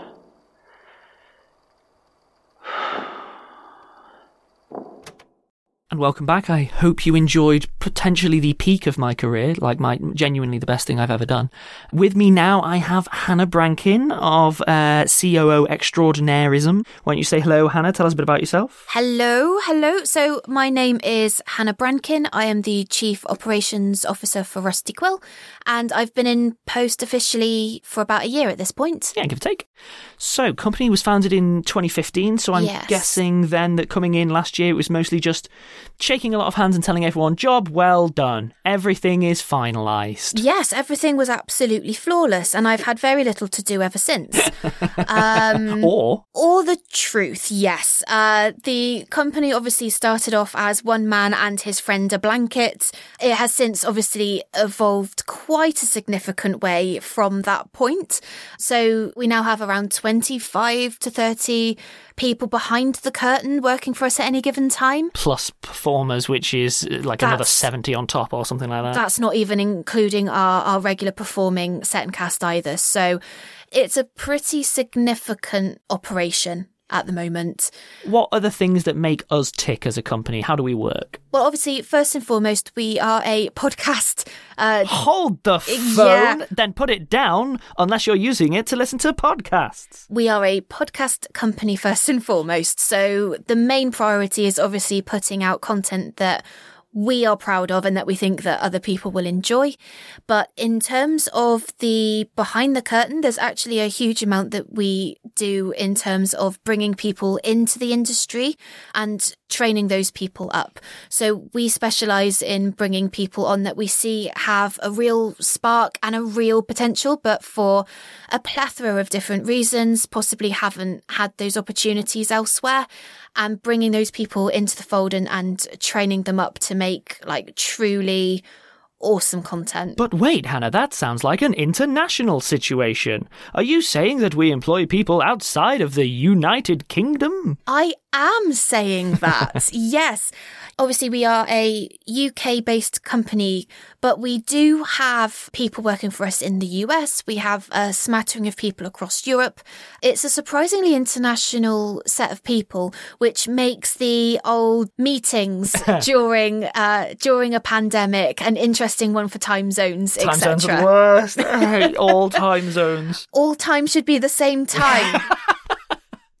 And welcome back. I hope you enjoyed potentially the peak of my career, like my genuinely the best thing I've ever done. With me now, I have Hannah Brankin of uh, C O O Extraordinairism. Why don't you say hello, Hannah? Tell us a bit about yourself. Hello, hello. So my name is Hannah Brankin. I am the Chief Operations Officer for Rusty Quill, and I've been in post officially for about a year at this point. Yeah, give or take. So, company was founded in twenty fifteen, so I'm yes. guessing then that coming in last year, it was mostly just shaking a lot of hands and telling everyone, job well done. Everything is finalised. Yes, everything was absolutely flawless, and I've had very little to do ever since. um, or? Or the truth, yes. Uh, the company obviously started off as one man and his friend a blanket. It has since obviously evolved quite a significant way from that point. So we now have around twenty-five to thirty people behind the curtain working for us at any given time. Plus performers, which is like that's, another seventy on top or something like that. That's not even including our, our regular performing set and cast either. So it's a pretty significant operation at the moment. What are the things that make us tick as a company? How do we work? Well, obviously, first and foremost, we are a podcast. Uh, Hold the phone, yeah. then put it down, unless you're using it to listen to podcasts. We are a podcast company first and foremost. So the main priority is obviously putting out content that we are proud of and that we think that other people will enjoy. But in terms of the behind the curtain, there's actually a huge amount that we do in terms of bringing people into the industry and training those people up. So we specialise in bringing people on that we see have a real spark and a real potential, but for a plethora of different reasons, possibly haven't had those opportunities elsewhere, and bringing those people into the fold and, and training them up to make like truly awesome content. But wait, Hannah, that sounds like an international situation. Are you saying that we employ people outside of the United Kingdom? I am saying that, yes. Obviously, we are a U K-based company, but we do have people working for us in the U S. We have a smattering of people across Europe. It's a surprisingly international set of people, which makes the old meetings during uh, during a pandemic an interesting one for time zones, et cetera. Time zones are the worst. I hate all time zones. All time should be the same time.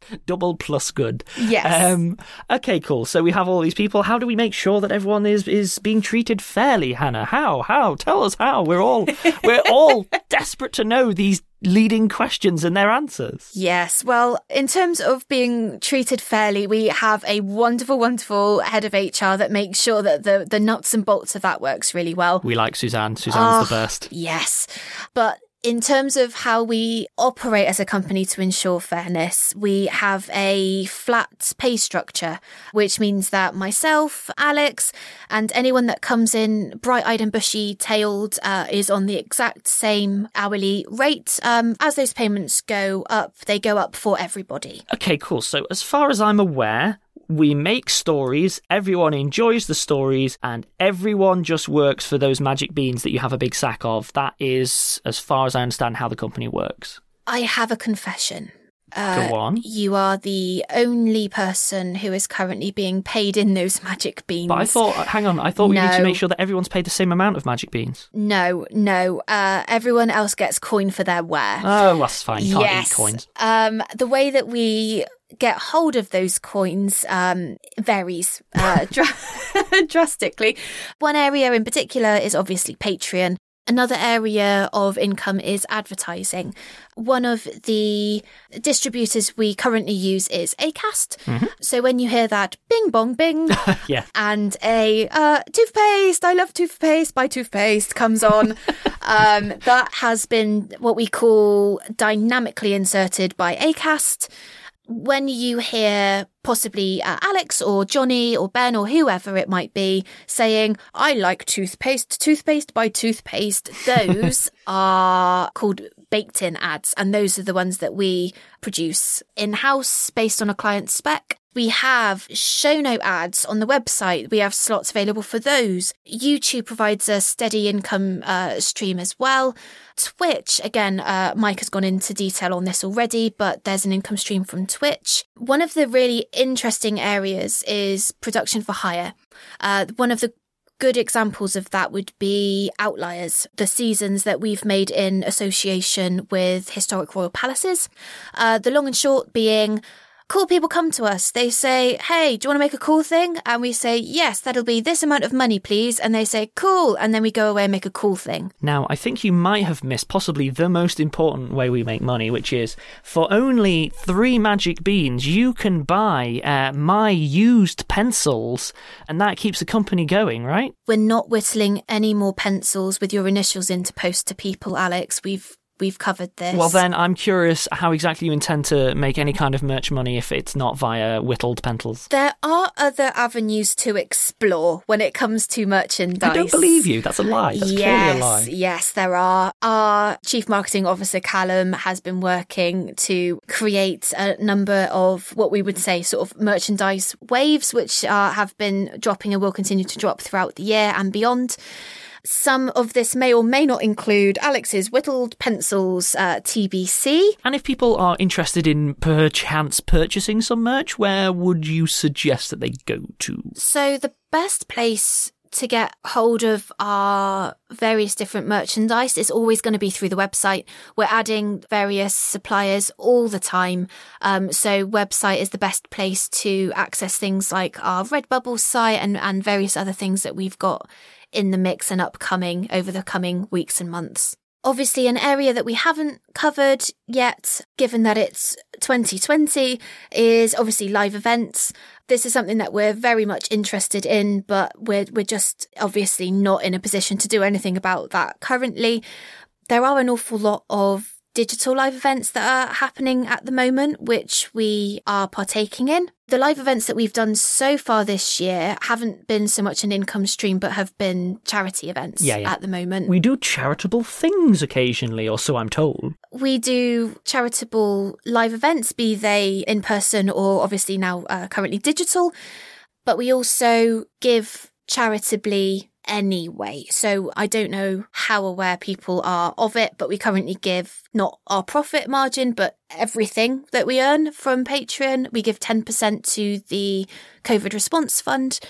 Double plus good. Yes. Um, okay, cool. So we have all these people. How do we make sure that everyone is, is being treated fairly, Hannah? How? How? Tell us how. We're all we're all desperate to know these leading questions and their answers. Yes. Well, in terms of being treated fairly, we have a wonderful, wonderful head of H R that makes sure that the, the nuts and bolts of that works really well. We like Suzanne. Suzanne's oh, the best. Yes. But in terms of how we operate as a company to ensure fairness, we have a flat pay structure, which means that myself, Alex, and anyone that comes in bright-eyed and bushy-tailed uh, is on the exact same hourly rate. Um, as those payments go up, they go up for everybody. Okay, cool. So as far as I'm aware, we make stories, everyone enjoys the stories, and everyone just works for those magic beans that you have a big sack of. That is, as far as I understand, how the company works. I have a confession. Uh, Go on. You are the only person who is currently being paid in those magic beans. But I thought, hang on, I thought we no. need to make sure that everyone's paid the same amount of magic beans. No, no. Uh, everyone else gets coin for their wear. Oh, that's fine. You can't yes. eat coins. Um, the way that we get hold of those coins um, varies uh, dr- drastically. One area in particular is obviously Patreon. Another area of income is advertising. One of the distributors we currently use is Acast. Mm-hmm. So when you hear that bing bong bing yeah. and a uh, toothpaste, I love toothpaste, buy toothpaste comes on, um, that has been what we call dynamically inserted by Acast. When you hear possibly uh, Alex or Johnny or Ben or whoever it might be saying, I like toothpaste, toothpaste by toothpaste, those are called baked in ads. And those are the ones that we produce in-house based on a client's spec. We have show note ads on the website. We have slots available for those. YouTube provides a steady income uh, stream as well. Twitch, again, uh, Mike has gone into detail on this already, but there's an income stream from Twitch. One of the really interesting areas is production for hire. Uh, one of the good examples of that would be Outliers, the seasons that we've made in association with Historic Royal Palaces. Uh, the long and short being, cool people come to us. They say, hey, do you want to make a cool thing? And we say, yes, that'll be this amount of money, please. And they say, cool. And then we go away and make a cool thing. Now, I think you might have missed possibly the most important way we make money, which is for only three magic beans, you can buy uh, my used pencils, and that keeps the company going, right? We're not whittling any more pencils with your initials in to post to people, Alex. We've We've covered this. Well, then I'm curious how exactly you intend to make any kind of merch money if it's not via whittled pencils. There are other avenues to explore when it comes to merchandise. I don't believe you. That's a lie. That's yes, clearly a lie. Yes, there are. Our Chief Marketing Officer, Callum, has been working to create a number of what we would say sort of merchandise waves, which uh, have been dropping and will continue to drop throughout the year and beyond. Some of this may or may not include Alex's whittled pencils uh, T B C. And if people are interested in perchance purchasing some merch, where would you suggest that they go to? So the best place to get hold of our various different merchandise is always going to be through the website. We're adding various suppliers all the time. Um, so website is the best place to access things like our Redbubble site and, and various other things that we've got in the mix and upcoming over the coming weeks and months. Obviously, an area that we haven't covered yet, given that it's twenty twenty, is obviously live events. This is something that we're very much interested in, but we're we're just obviously not in a position to do anything about that currently. There are an awful lot of digital live events that are happening at the moment, which we are partaking in. The live events that we've done so far this year haven't been so much an income stream, but have been charity events yeah, yeah. at the moment. We do charitable things occasionally, or so I'm told. We do charitable live events, be they in person or obviously now uh, currently digital, but we also give charitably anyway. So I don't know how aware people are of it, but we currently give not our profit margin, but everything that we earn from Patreon. We give ten percent to the COVID response fund.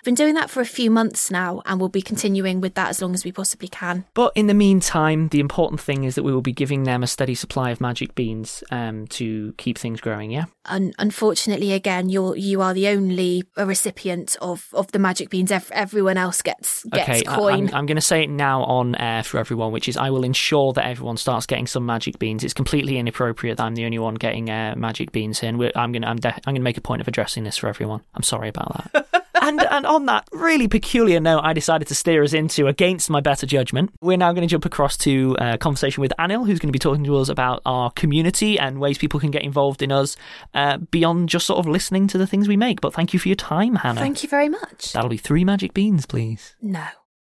been doing that for a few months now, and we'll be continuing with that as long as we possibly can. But in the meantime, the important thing is that we will be giving them a steady supply of magic beans um, to keep things growing, yeah? Un- unfortunately, again, you're, you are the only recipient of, of the magic beans. Ev- everyone else gets, gets okay, coin. I'm, I'm going to say it now on air for everyone, which is I will ensure that everyone starts getting some magic beans. It's completely inappropriate that I'm the only one getting uh, magic beans here, and we're, I'm going to I'm, de- I'm going to make a point of addressing this for everyone. I'm sorry about that. And and on that really peculiar note, I decided to steer us into, against my better judgment, we're now going to jump across to a conversation with Anil, who's going to be talking to us about our community and ways people can get involved in us uh, beyond just sort of listening to the things we make. But thank you for your time, Hannah. Thank you very much. That'll be three magic beans, please. No.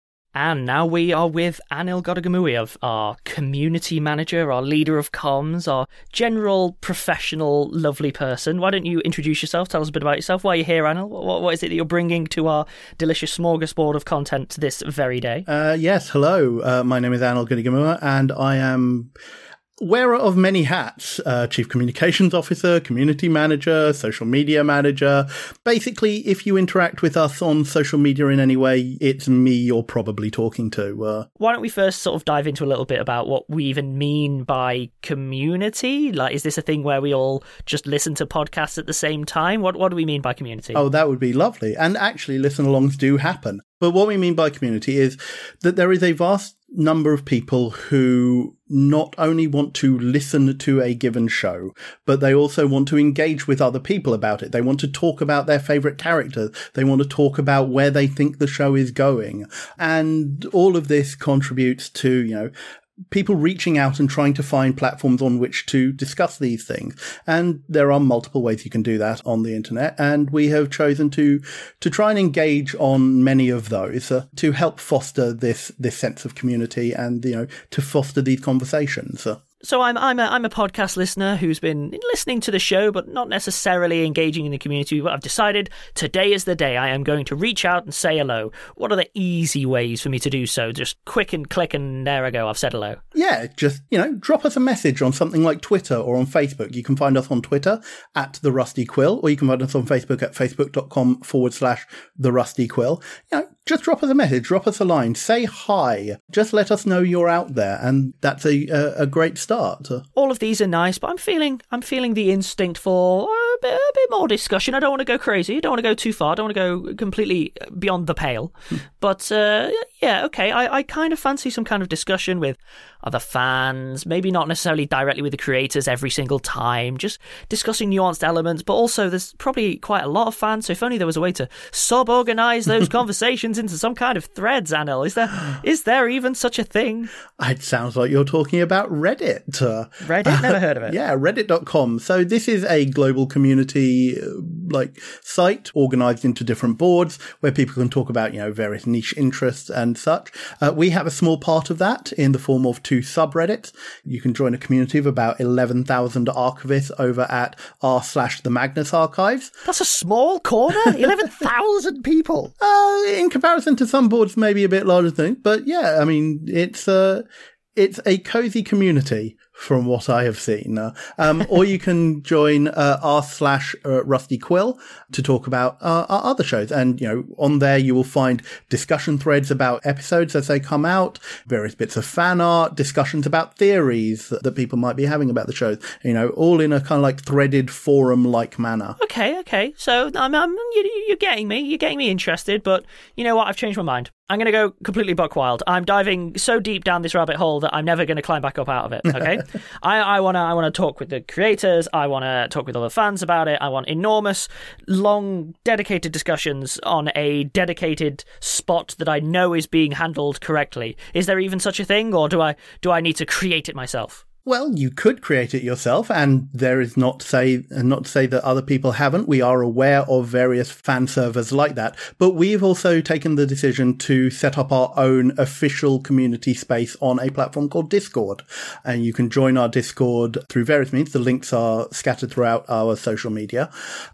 And now we are with Anil Godagamui, our community manager, our leader of comms, our general professional lovely person. Why don't you introduce yourself? Tell us a bit about yourself. Why are you here, Anil? What, what is it that you're bringing to our delicious smorgasbord of content this very day? Uh, yes, hello. Uh, my name is Anil Godagamui, and I am wearer of many hats, uh, Chief Communications Officer, Community Manager, Social Media Manager. Basically, if you interact with us on social media in any way, it's me you're probably talking to. Uh, Why don't we first sort of dive into a little bit about what we even mean by community? Like, is this a thing where we all just listen to podcasts at the same time? What, what do we mean by community? Oh, that would be lovely. And actually, listen-alongs do happen. But what we mean by community is that there is a vast number of people who not only want to listen to a given show, but they also want to engage with other people about it. They want to talk about their favourite characters. They want to talk about where they think the show is going. And all of this contributes to, you know, people reaching out and trying to find platforms on which to discuss these things. And there are multiple ways you can do that on the internet. And we have chosen to, to try and engage on many of those uh, to help foster this, this sense of community and, you know, to foster these conversations. Uh, So I'm I'm a I'm a podcast listener who's been listening to the show, but not necessarily engaging in the community. But I've decided today is the day I am going to reach out and say hello. What are the easy ways for me to do so? Just quick and click, and there I go. I've said hello. Yeah, just, you know, drop us a message on something like Twitter or on Facebook. You can find us on Twitter at The Rusty Quill, or you can find us on Facebook at facebook.com forward slash The Rusty Quill. You know, just drop us a message, drop us a line, say hi. Just let us know you're out there, and that's a a, a great start. All of these are nice, but I'm feeling I'm feeling the instinct for a bit, a bit more discussion. I don't want to go crazy. I don't want to go too far. I don't want to go completely beyond the pale. But uh, yeah, okay. I, I kind of fancy some kind of discussion with other fans, maybe not necessarily directly with the creators every single time, just discussing nuanced elements. But also, there's probably quite a lot of fans, so if only there was a way to sub-organise those conversations into some kind of threads, Anil. Is there is there even such a thing? It sounds like you're talking about Reddit. Uh, Reddit? Never heard of it. Yeah, reddit dot com. So this is a global community uh, like site organised into different boards where people can talk about, you know, various niche interests and such. Uh, we have a small part of that in the form of two subreddits. You can join a community of about eleven thousand archivists over at r slash the Magnus Archives. That's a small corner? eleven thousand people? Uh, in comparison to some boards, maybe a bit larger thing. But yeah, I mean, it's uh, it's a cozy community from what I have seen. Uh, um, or you can join uh, r slash uh, Rusty Quill to talk about uh, our other shows. And, you know, on there you will find discussion threads about episodes as they come out, various bits of fan art, discussions about theories that, that people might be having about the shows, you know, all in a kind of like threaded forum-like manner. Okay, okay. So I'm, I'm, you're getting me. You're getting me interested. But you know what? I've changed my mind. I'm going to go completely buck wild. I'm diving so deep down this rabbit hole that I'm never going to climb back up out of it, okay? I, I want to I wanna talk with the creators. I want to talk with other fans about it. I want enormous, long, dedicated discussions on a dedicated spot that I know is being handled correctly. Is there even such a thing, or do I do I need to create it myself? Well, you could create it yourself, and there is not to say not to say that other people haven't. We are aware of various fan servers like that, but we've also taken the decision to set up our own official community space on a platform called Discord, and you can join our Discord through various means. The links are scattered throughout our social media.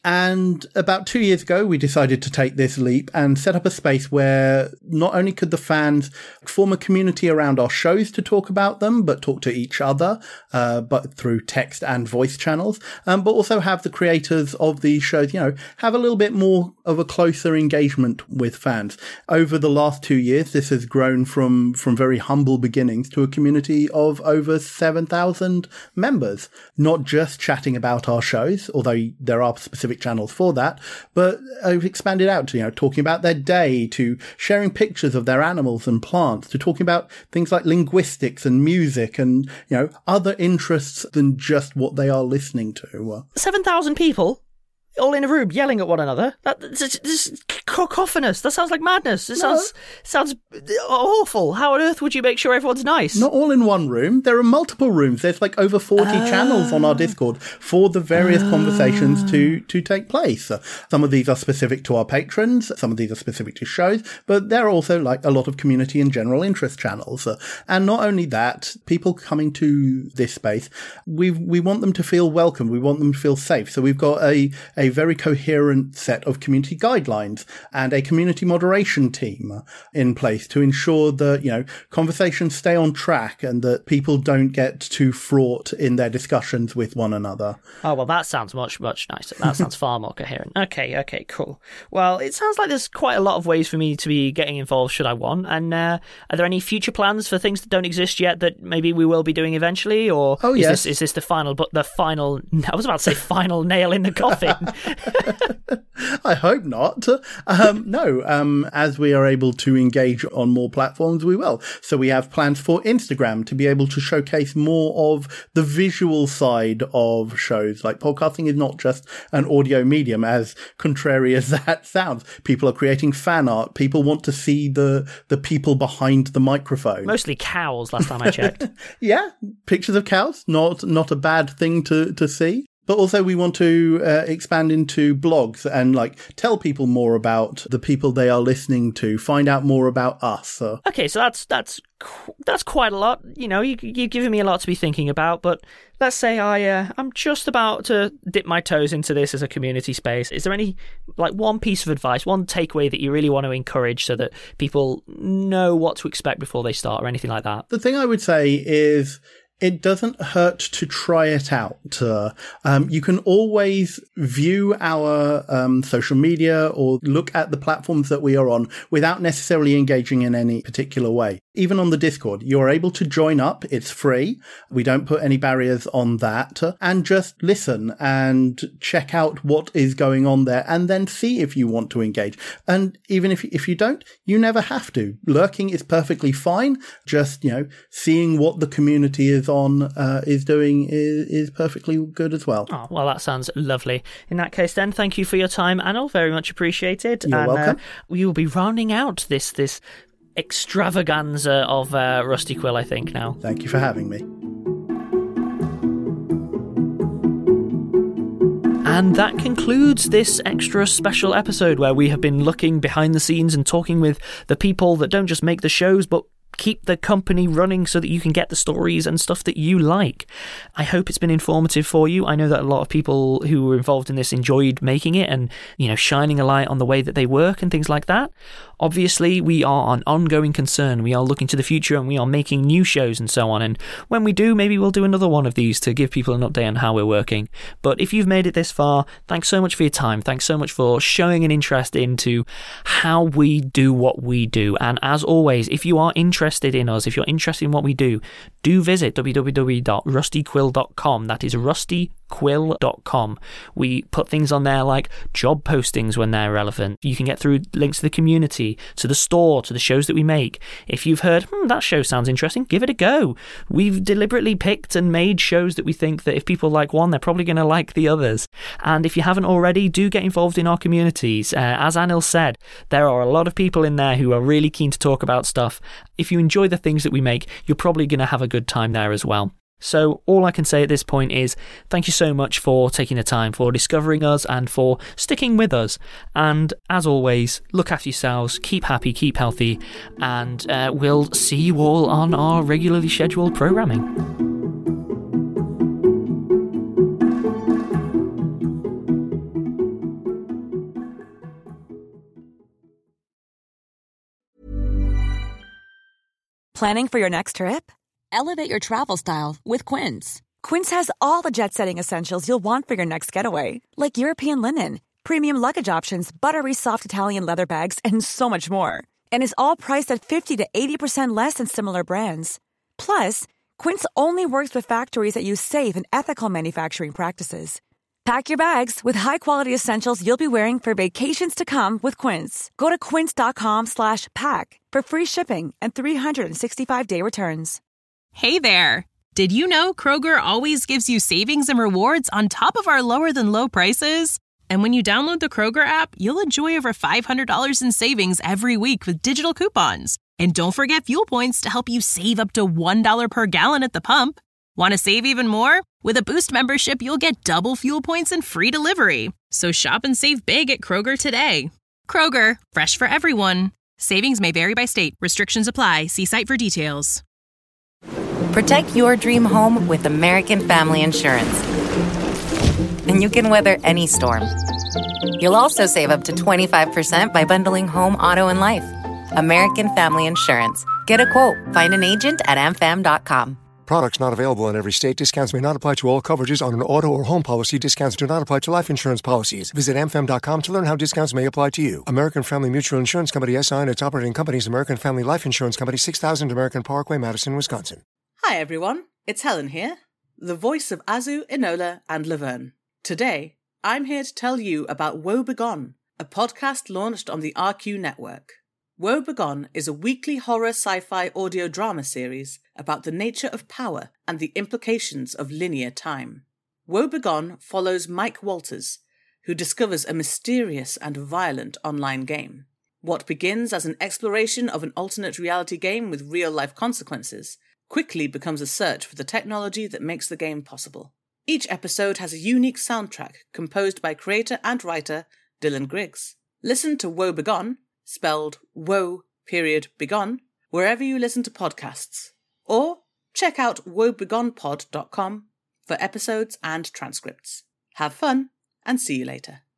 And about two years ago, we decided to take this leap and set up a space where not only could the fans form a community around our shows to talk about them, but talk to each other. together, uh, but through text and voice channels, um, but also have the creators of these shows, you know, have a little bit more of a closer engagement with fans. Over the last two years, this has grown from, from very humble beginnings to a community of over seven thousand members, not just chatting about our shows, although there are specific channels for that, but have expanded out to, you know, talking about their day, to sharing pictures of their animals and plants, to talking about things like linguistics and music and, you know, other interests than just what they are listening to. seven thousand people? All in a room yelling at one another? That, this, this is cacophonous. That sounds like madness. It No. sounds sounds awful. How on earth would you make sure everyone's nice? Not all in one room. There are multiple rooms. There's like over forty Ah. channels on our Discord for the various conversations to, to take place. Uh, Some of these are specific to our patrons. Some of these are specific to shows, but there are also like a lot of community and general interest channels. Uh, and not only that, people coming to this space, we we want them to feel welcome. We want them to feel safe. So we've got a, a very coherent set of community guidelines and a community moderation team in place to ensure that, you know, conversations stay on track and that people don't get too fraught in their discussions with one another. Oh, well, that sounds much, much nicer. That sounds far more coherent. Okay, okay, cool. Well, it sounds like there's quite a lot of ways for me to be getting involved should I want. And uh, are there any future plans for things that don't exist yet that maybe we will be doing eventually? Or Oh, is, yes. this, is this the final, but the final, I was about to say final nail in the coffin. I hope not. Um, no, um, as we are able to engage on more platforms, we will. So we have plans for Instagram to be able to showcase more of the visual side of shows. Like podcasting is not just an audio medium, as contrary as that sounds. People are creating fan art. People want to see the, the people behind the microphone. Mostly cows, last time I checked. Yeah, pictures of cows, not, not a bad thing to, to see. But also we want to uh, expand into blogs and like tell people more about the people they are listening to, find out more about us. So. Okay, so that's that's qu- that's quite a lot. You know, you, you've given me a lot to be thinking about. But let's say I uh, I'm just about to dip my toes into this as a community space. Is there any like one piece of advice, one takeaway that you really want to encourage so that people know what to expect before they start, or anything like that? The thing I would say is, it doesn't hurt to try it out. Uh, um, you can always view our um, social media or look at the platforms that we are on without necessarily engaging in any particular way. Even on the Discord, you're able to join up. It's free. We don't put any barriers on that. And just listen and check out what is going on there and then see if you want to engage. And even if, if you don't, you never have to. Lurking is perfectly fine. Just, you know, seeing what the community is on uh, is doing is, is perfectly good as well. Oh, well, that sounds lovely. In that case, then, thank you for your time, Anil. Very much appreciated. You're and, welcome. Uh, we will be rounding out this this extravaganza of uh, Rusty Quill, I think, now. Thank you for having me. And that concludes this extra special episode where we have been looking behind the scenes and talking with the people that don't just make the shows, but keep the company running so that you can get the stories and stuff that you like. I hope it's been informative for you. I know that a lot of people who were involved in this enjoyed making it and, you know, shining a light on the way that they work and things like that. Obviously, we are an ongoing concern. We are looking to the future and we are making new shows and so on. And when we do, maybe we'll do another one of these to give people an update on how we're working. But if you've made it this far, thanks so much for your time. Thanks so much for showing an interest into how we do what we do. And as always, if you are interested in us, if you're interested in what we do, do visit w w w dot rusty quill dot com. That is rusty quill dot com. We put things on there like job postings when they're relevant. You can get through links to the community, to the store, to the shows that we make. If you've heard, hmm, that show sounds interesting, give it a go. We've deliberately picked and made shows that we think that if people like one, they're probably going to like the others. And if you haven't already, do get involved in our communities. Uh, as Anil said, there are a lot of people in there who are really keen to talk about stuff. If you enjoy the things that we make, you're probably going to have a good time there as well. So all I can say at this point is thank you so much for taking the time, for discovering us and for sticking with us. And as always, look after yourselves, keep happy, keep healthy, and uh, we'll see you all on our regularly scheduled programming. Planning for your next trip? elevate your travel style with Quince. Quince has all the jet-setting essentials you'll want for your next getaway, like European linen, premium luggage options, buttery soft Italian leather bags, and so much more. And is all priced at fifty to eighty percent less than similar brands. Plus, Quince only works with factories that use safe and ethical manufacturing practices. Pack your bags with high-quality essentials you'll be wearing for vacations to come with Quince. Go to quince.com slash pack for free shipping and three sixty-five day returns. Hey there! Did you know Kroger always gives you savings and rewards on top of our lower-than-low prices? And when you download the Kroger app, you'll enjoy over five hundred dollars in savings every week with digital coupons. And don't forget fuel points to help you save up to one dollar per gallon at the pump. Want to save even more? With a Boost membership, you'll get double fuel points and free delivery. So shop and save big at Kroger today. Kroger, fresh for everyone. Savings may vary by state. Restrictions apply. See site for details. Protect your dream home with American Family Insurance. And you can weather any storm. You'll also save up to twenty-five percent by bundling home, auto, and life. American Family Insurance. Get a quote. Find an agent at a m fam dot com. Products not available in every state. Discounts may not apply to all coverages on an auto or home policy. Discounts do not apply to life insurance policies. Visit a m fam dot com to learn how discounts may apply to you. American Family Mutual Insurance Company S I and its operating companies, American Family Life Insurance Company, six thousand American Parkway, Madison, Wisconsin. Hi everyone, it's Helen here, the voice of Azu, Enola and Laverne. Today, I'm here to tell you about Woe Begone, a podcast launched on the R Q network. Woe Begone is a weekly horror sci-fi audio drama series about the nature of power and the implications of linear time. Woe Begone follows Mike Walters, who discovers a mysterious and violent online game. What begins as an exploration of an alternate reality game with real-life consequences quickly becomes a search for the technology that makes the game possible. Each episode has a unique soundtrack composed by creator and writer Dylan Griggs. Listen to Woe Begone, spelled Woe period Begone, wherever you listen to podcasts. Or check out woe begone pod dot com for episodes and transcripts. Have fun and see you later.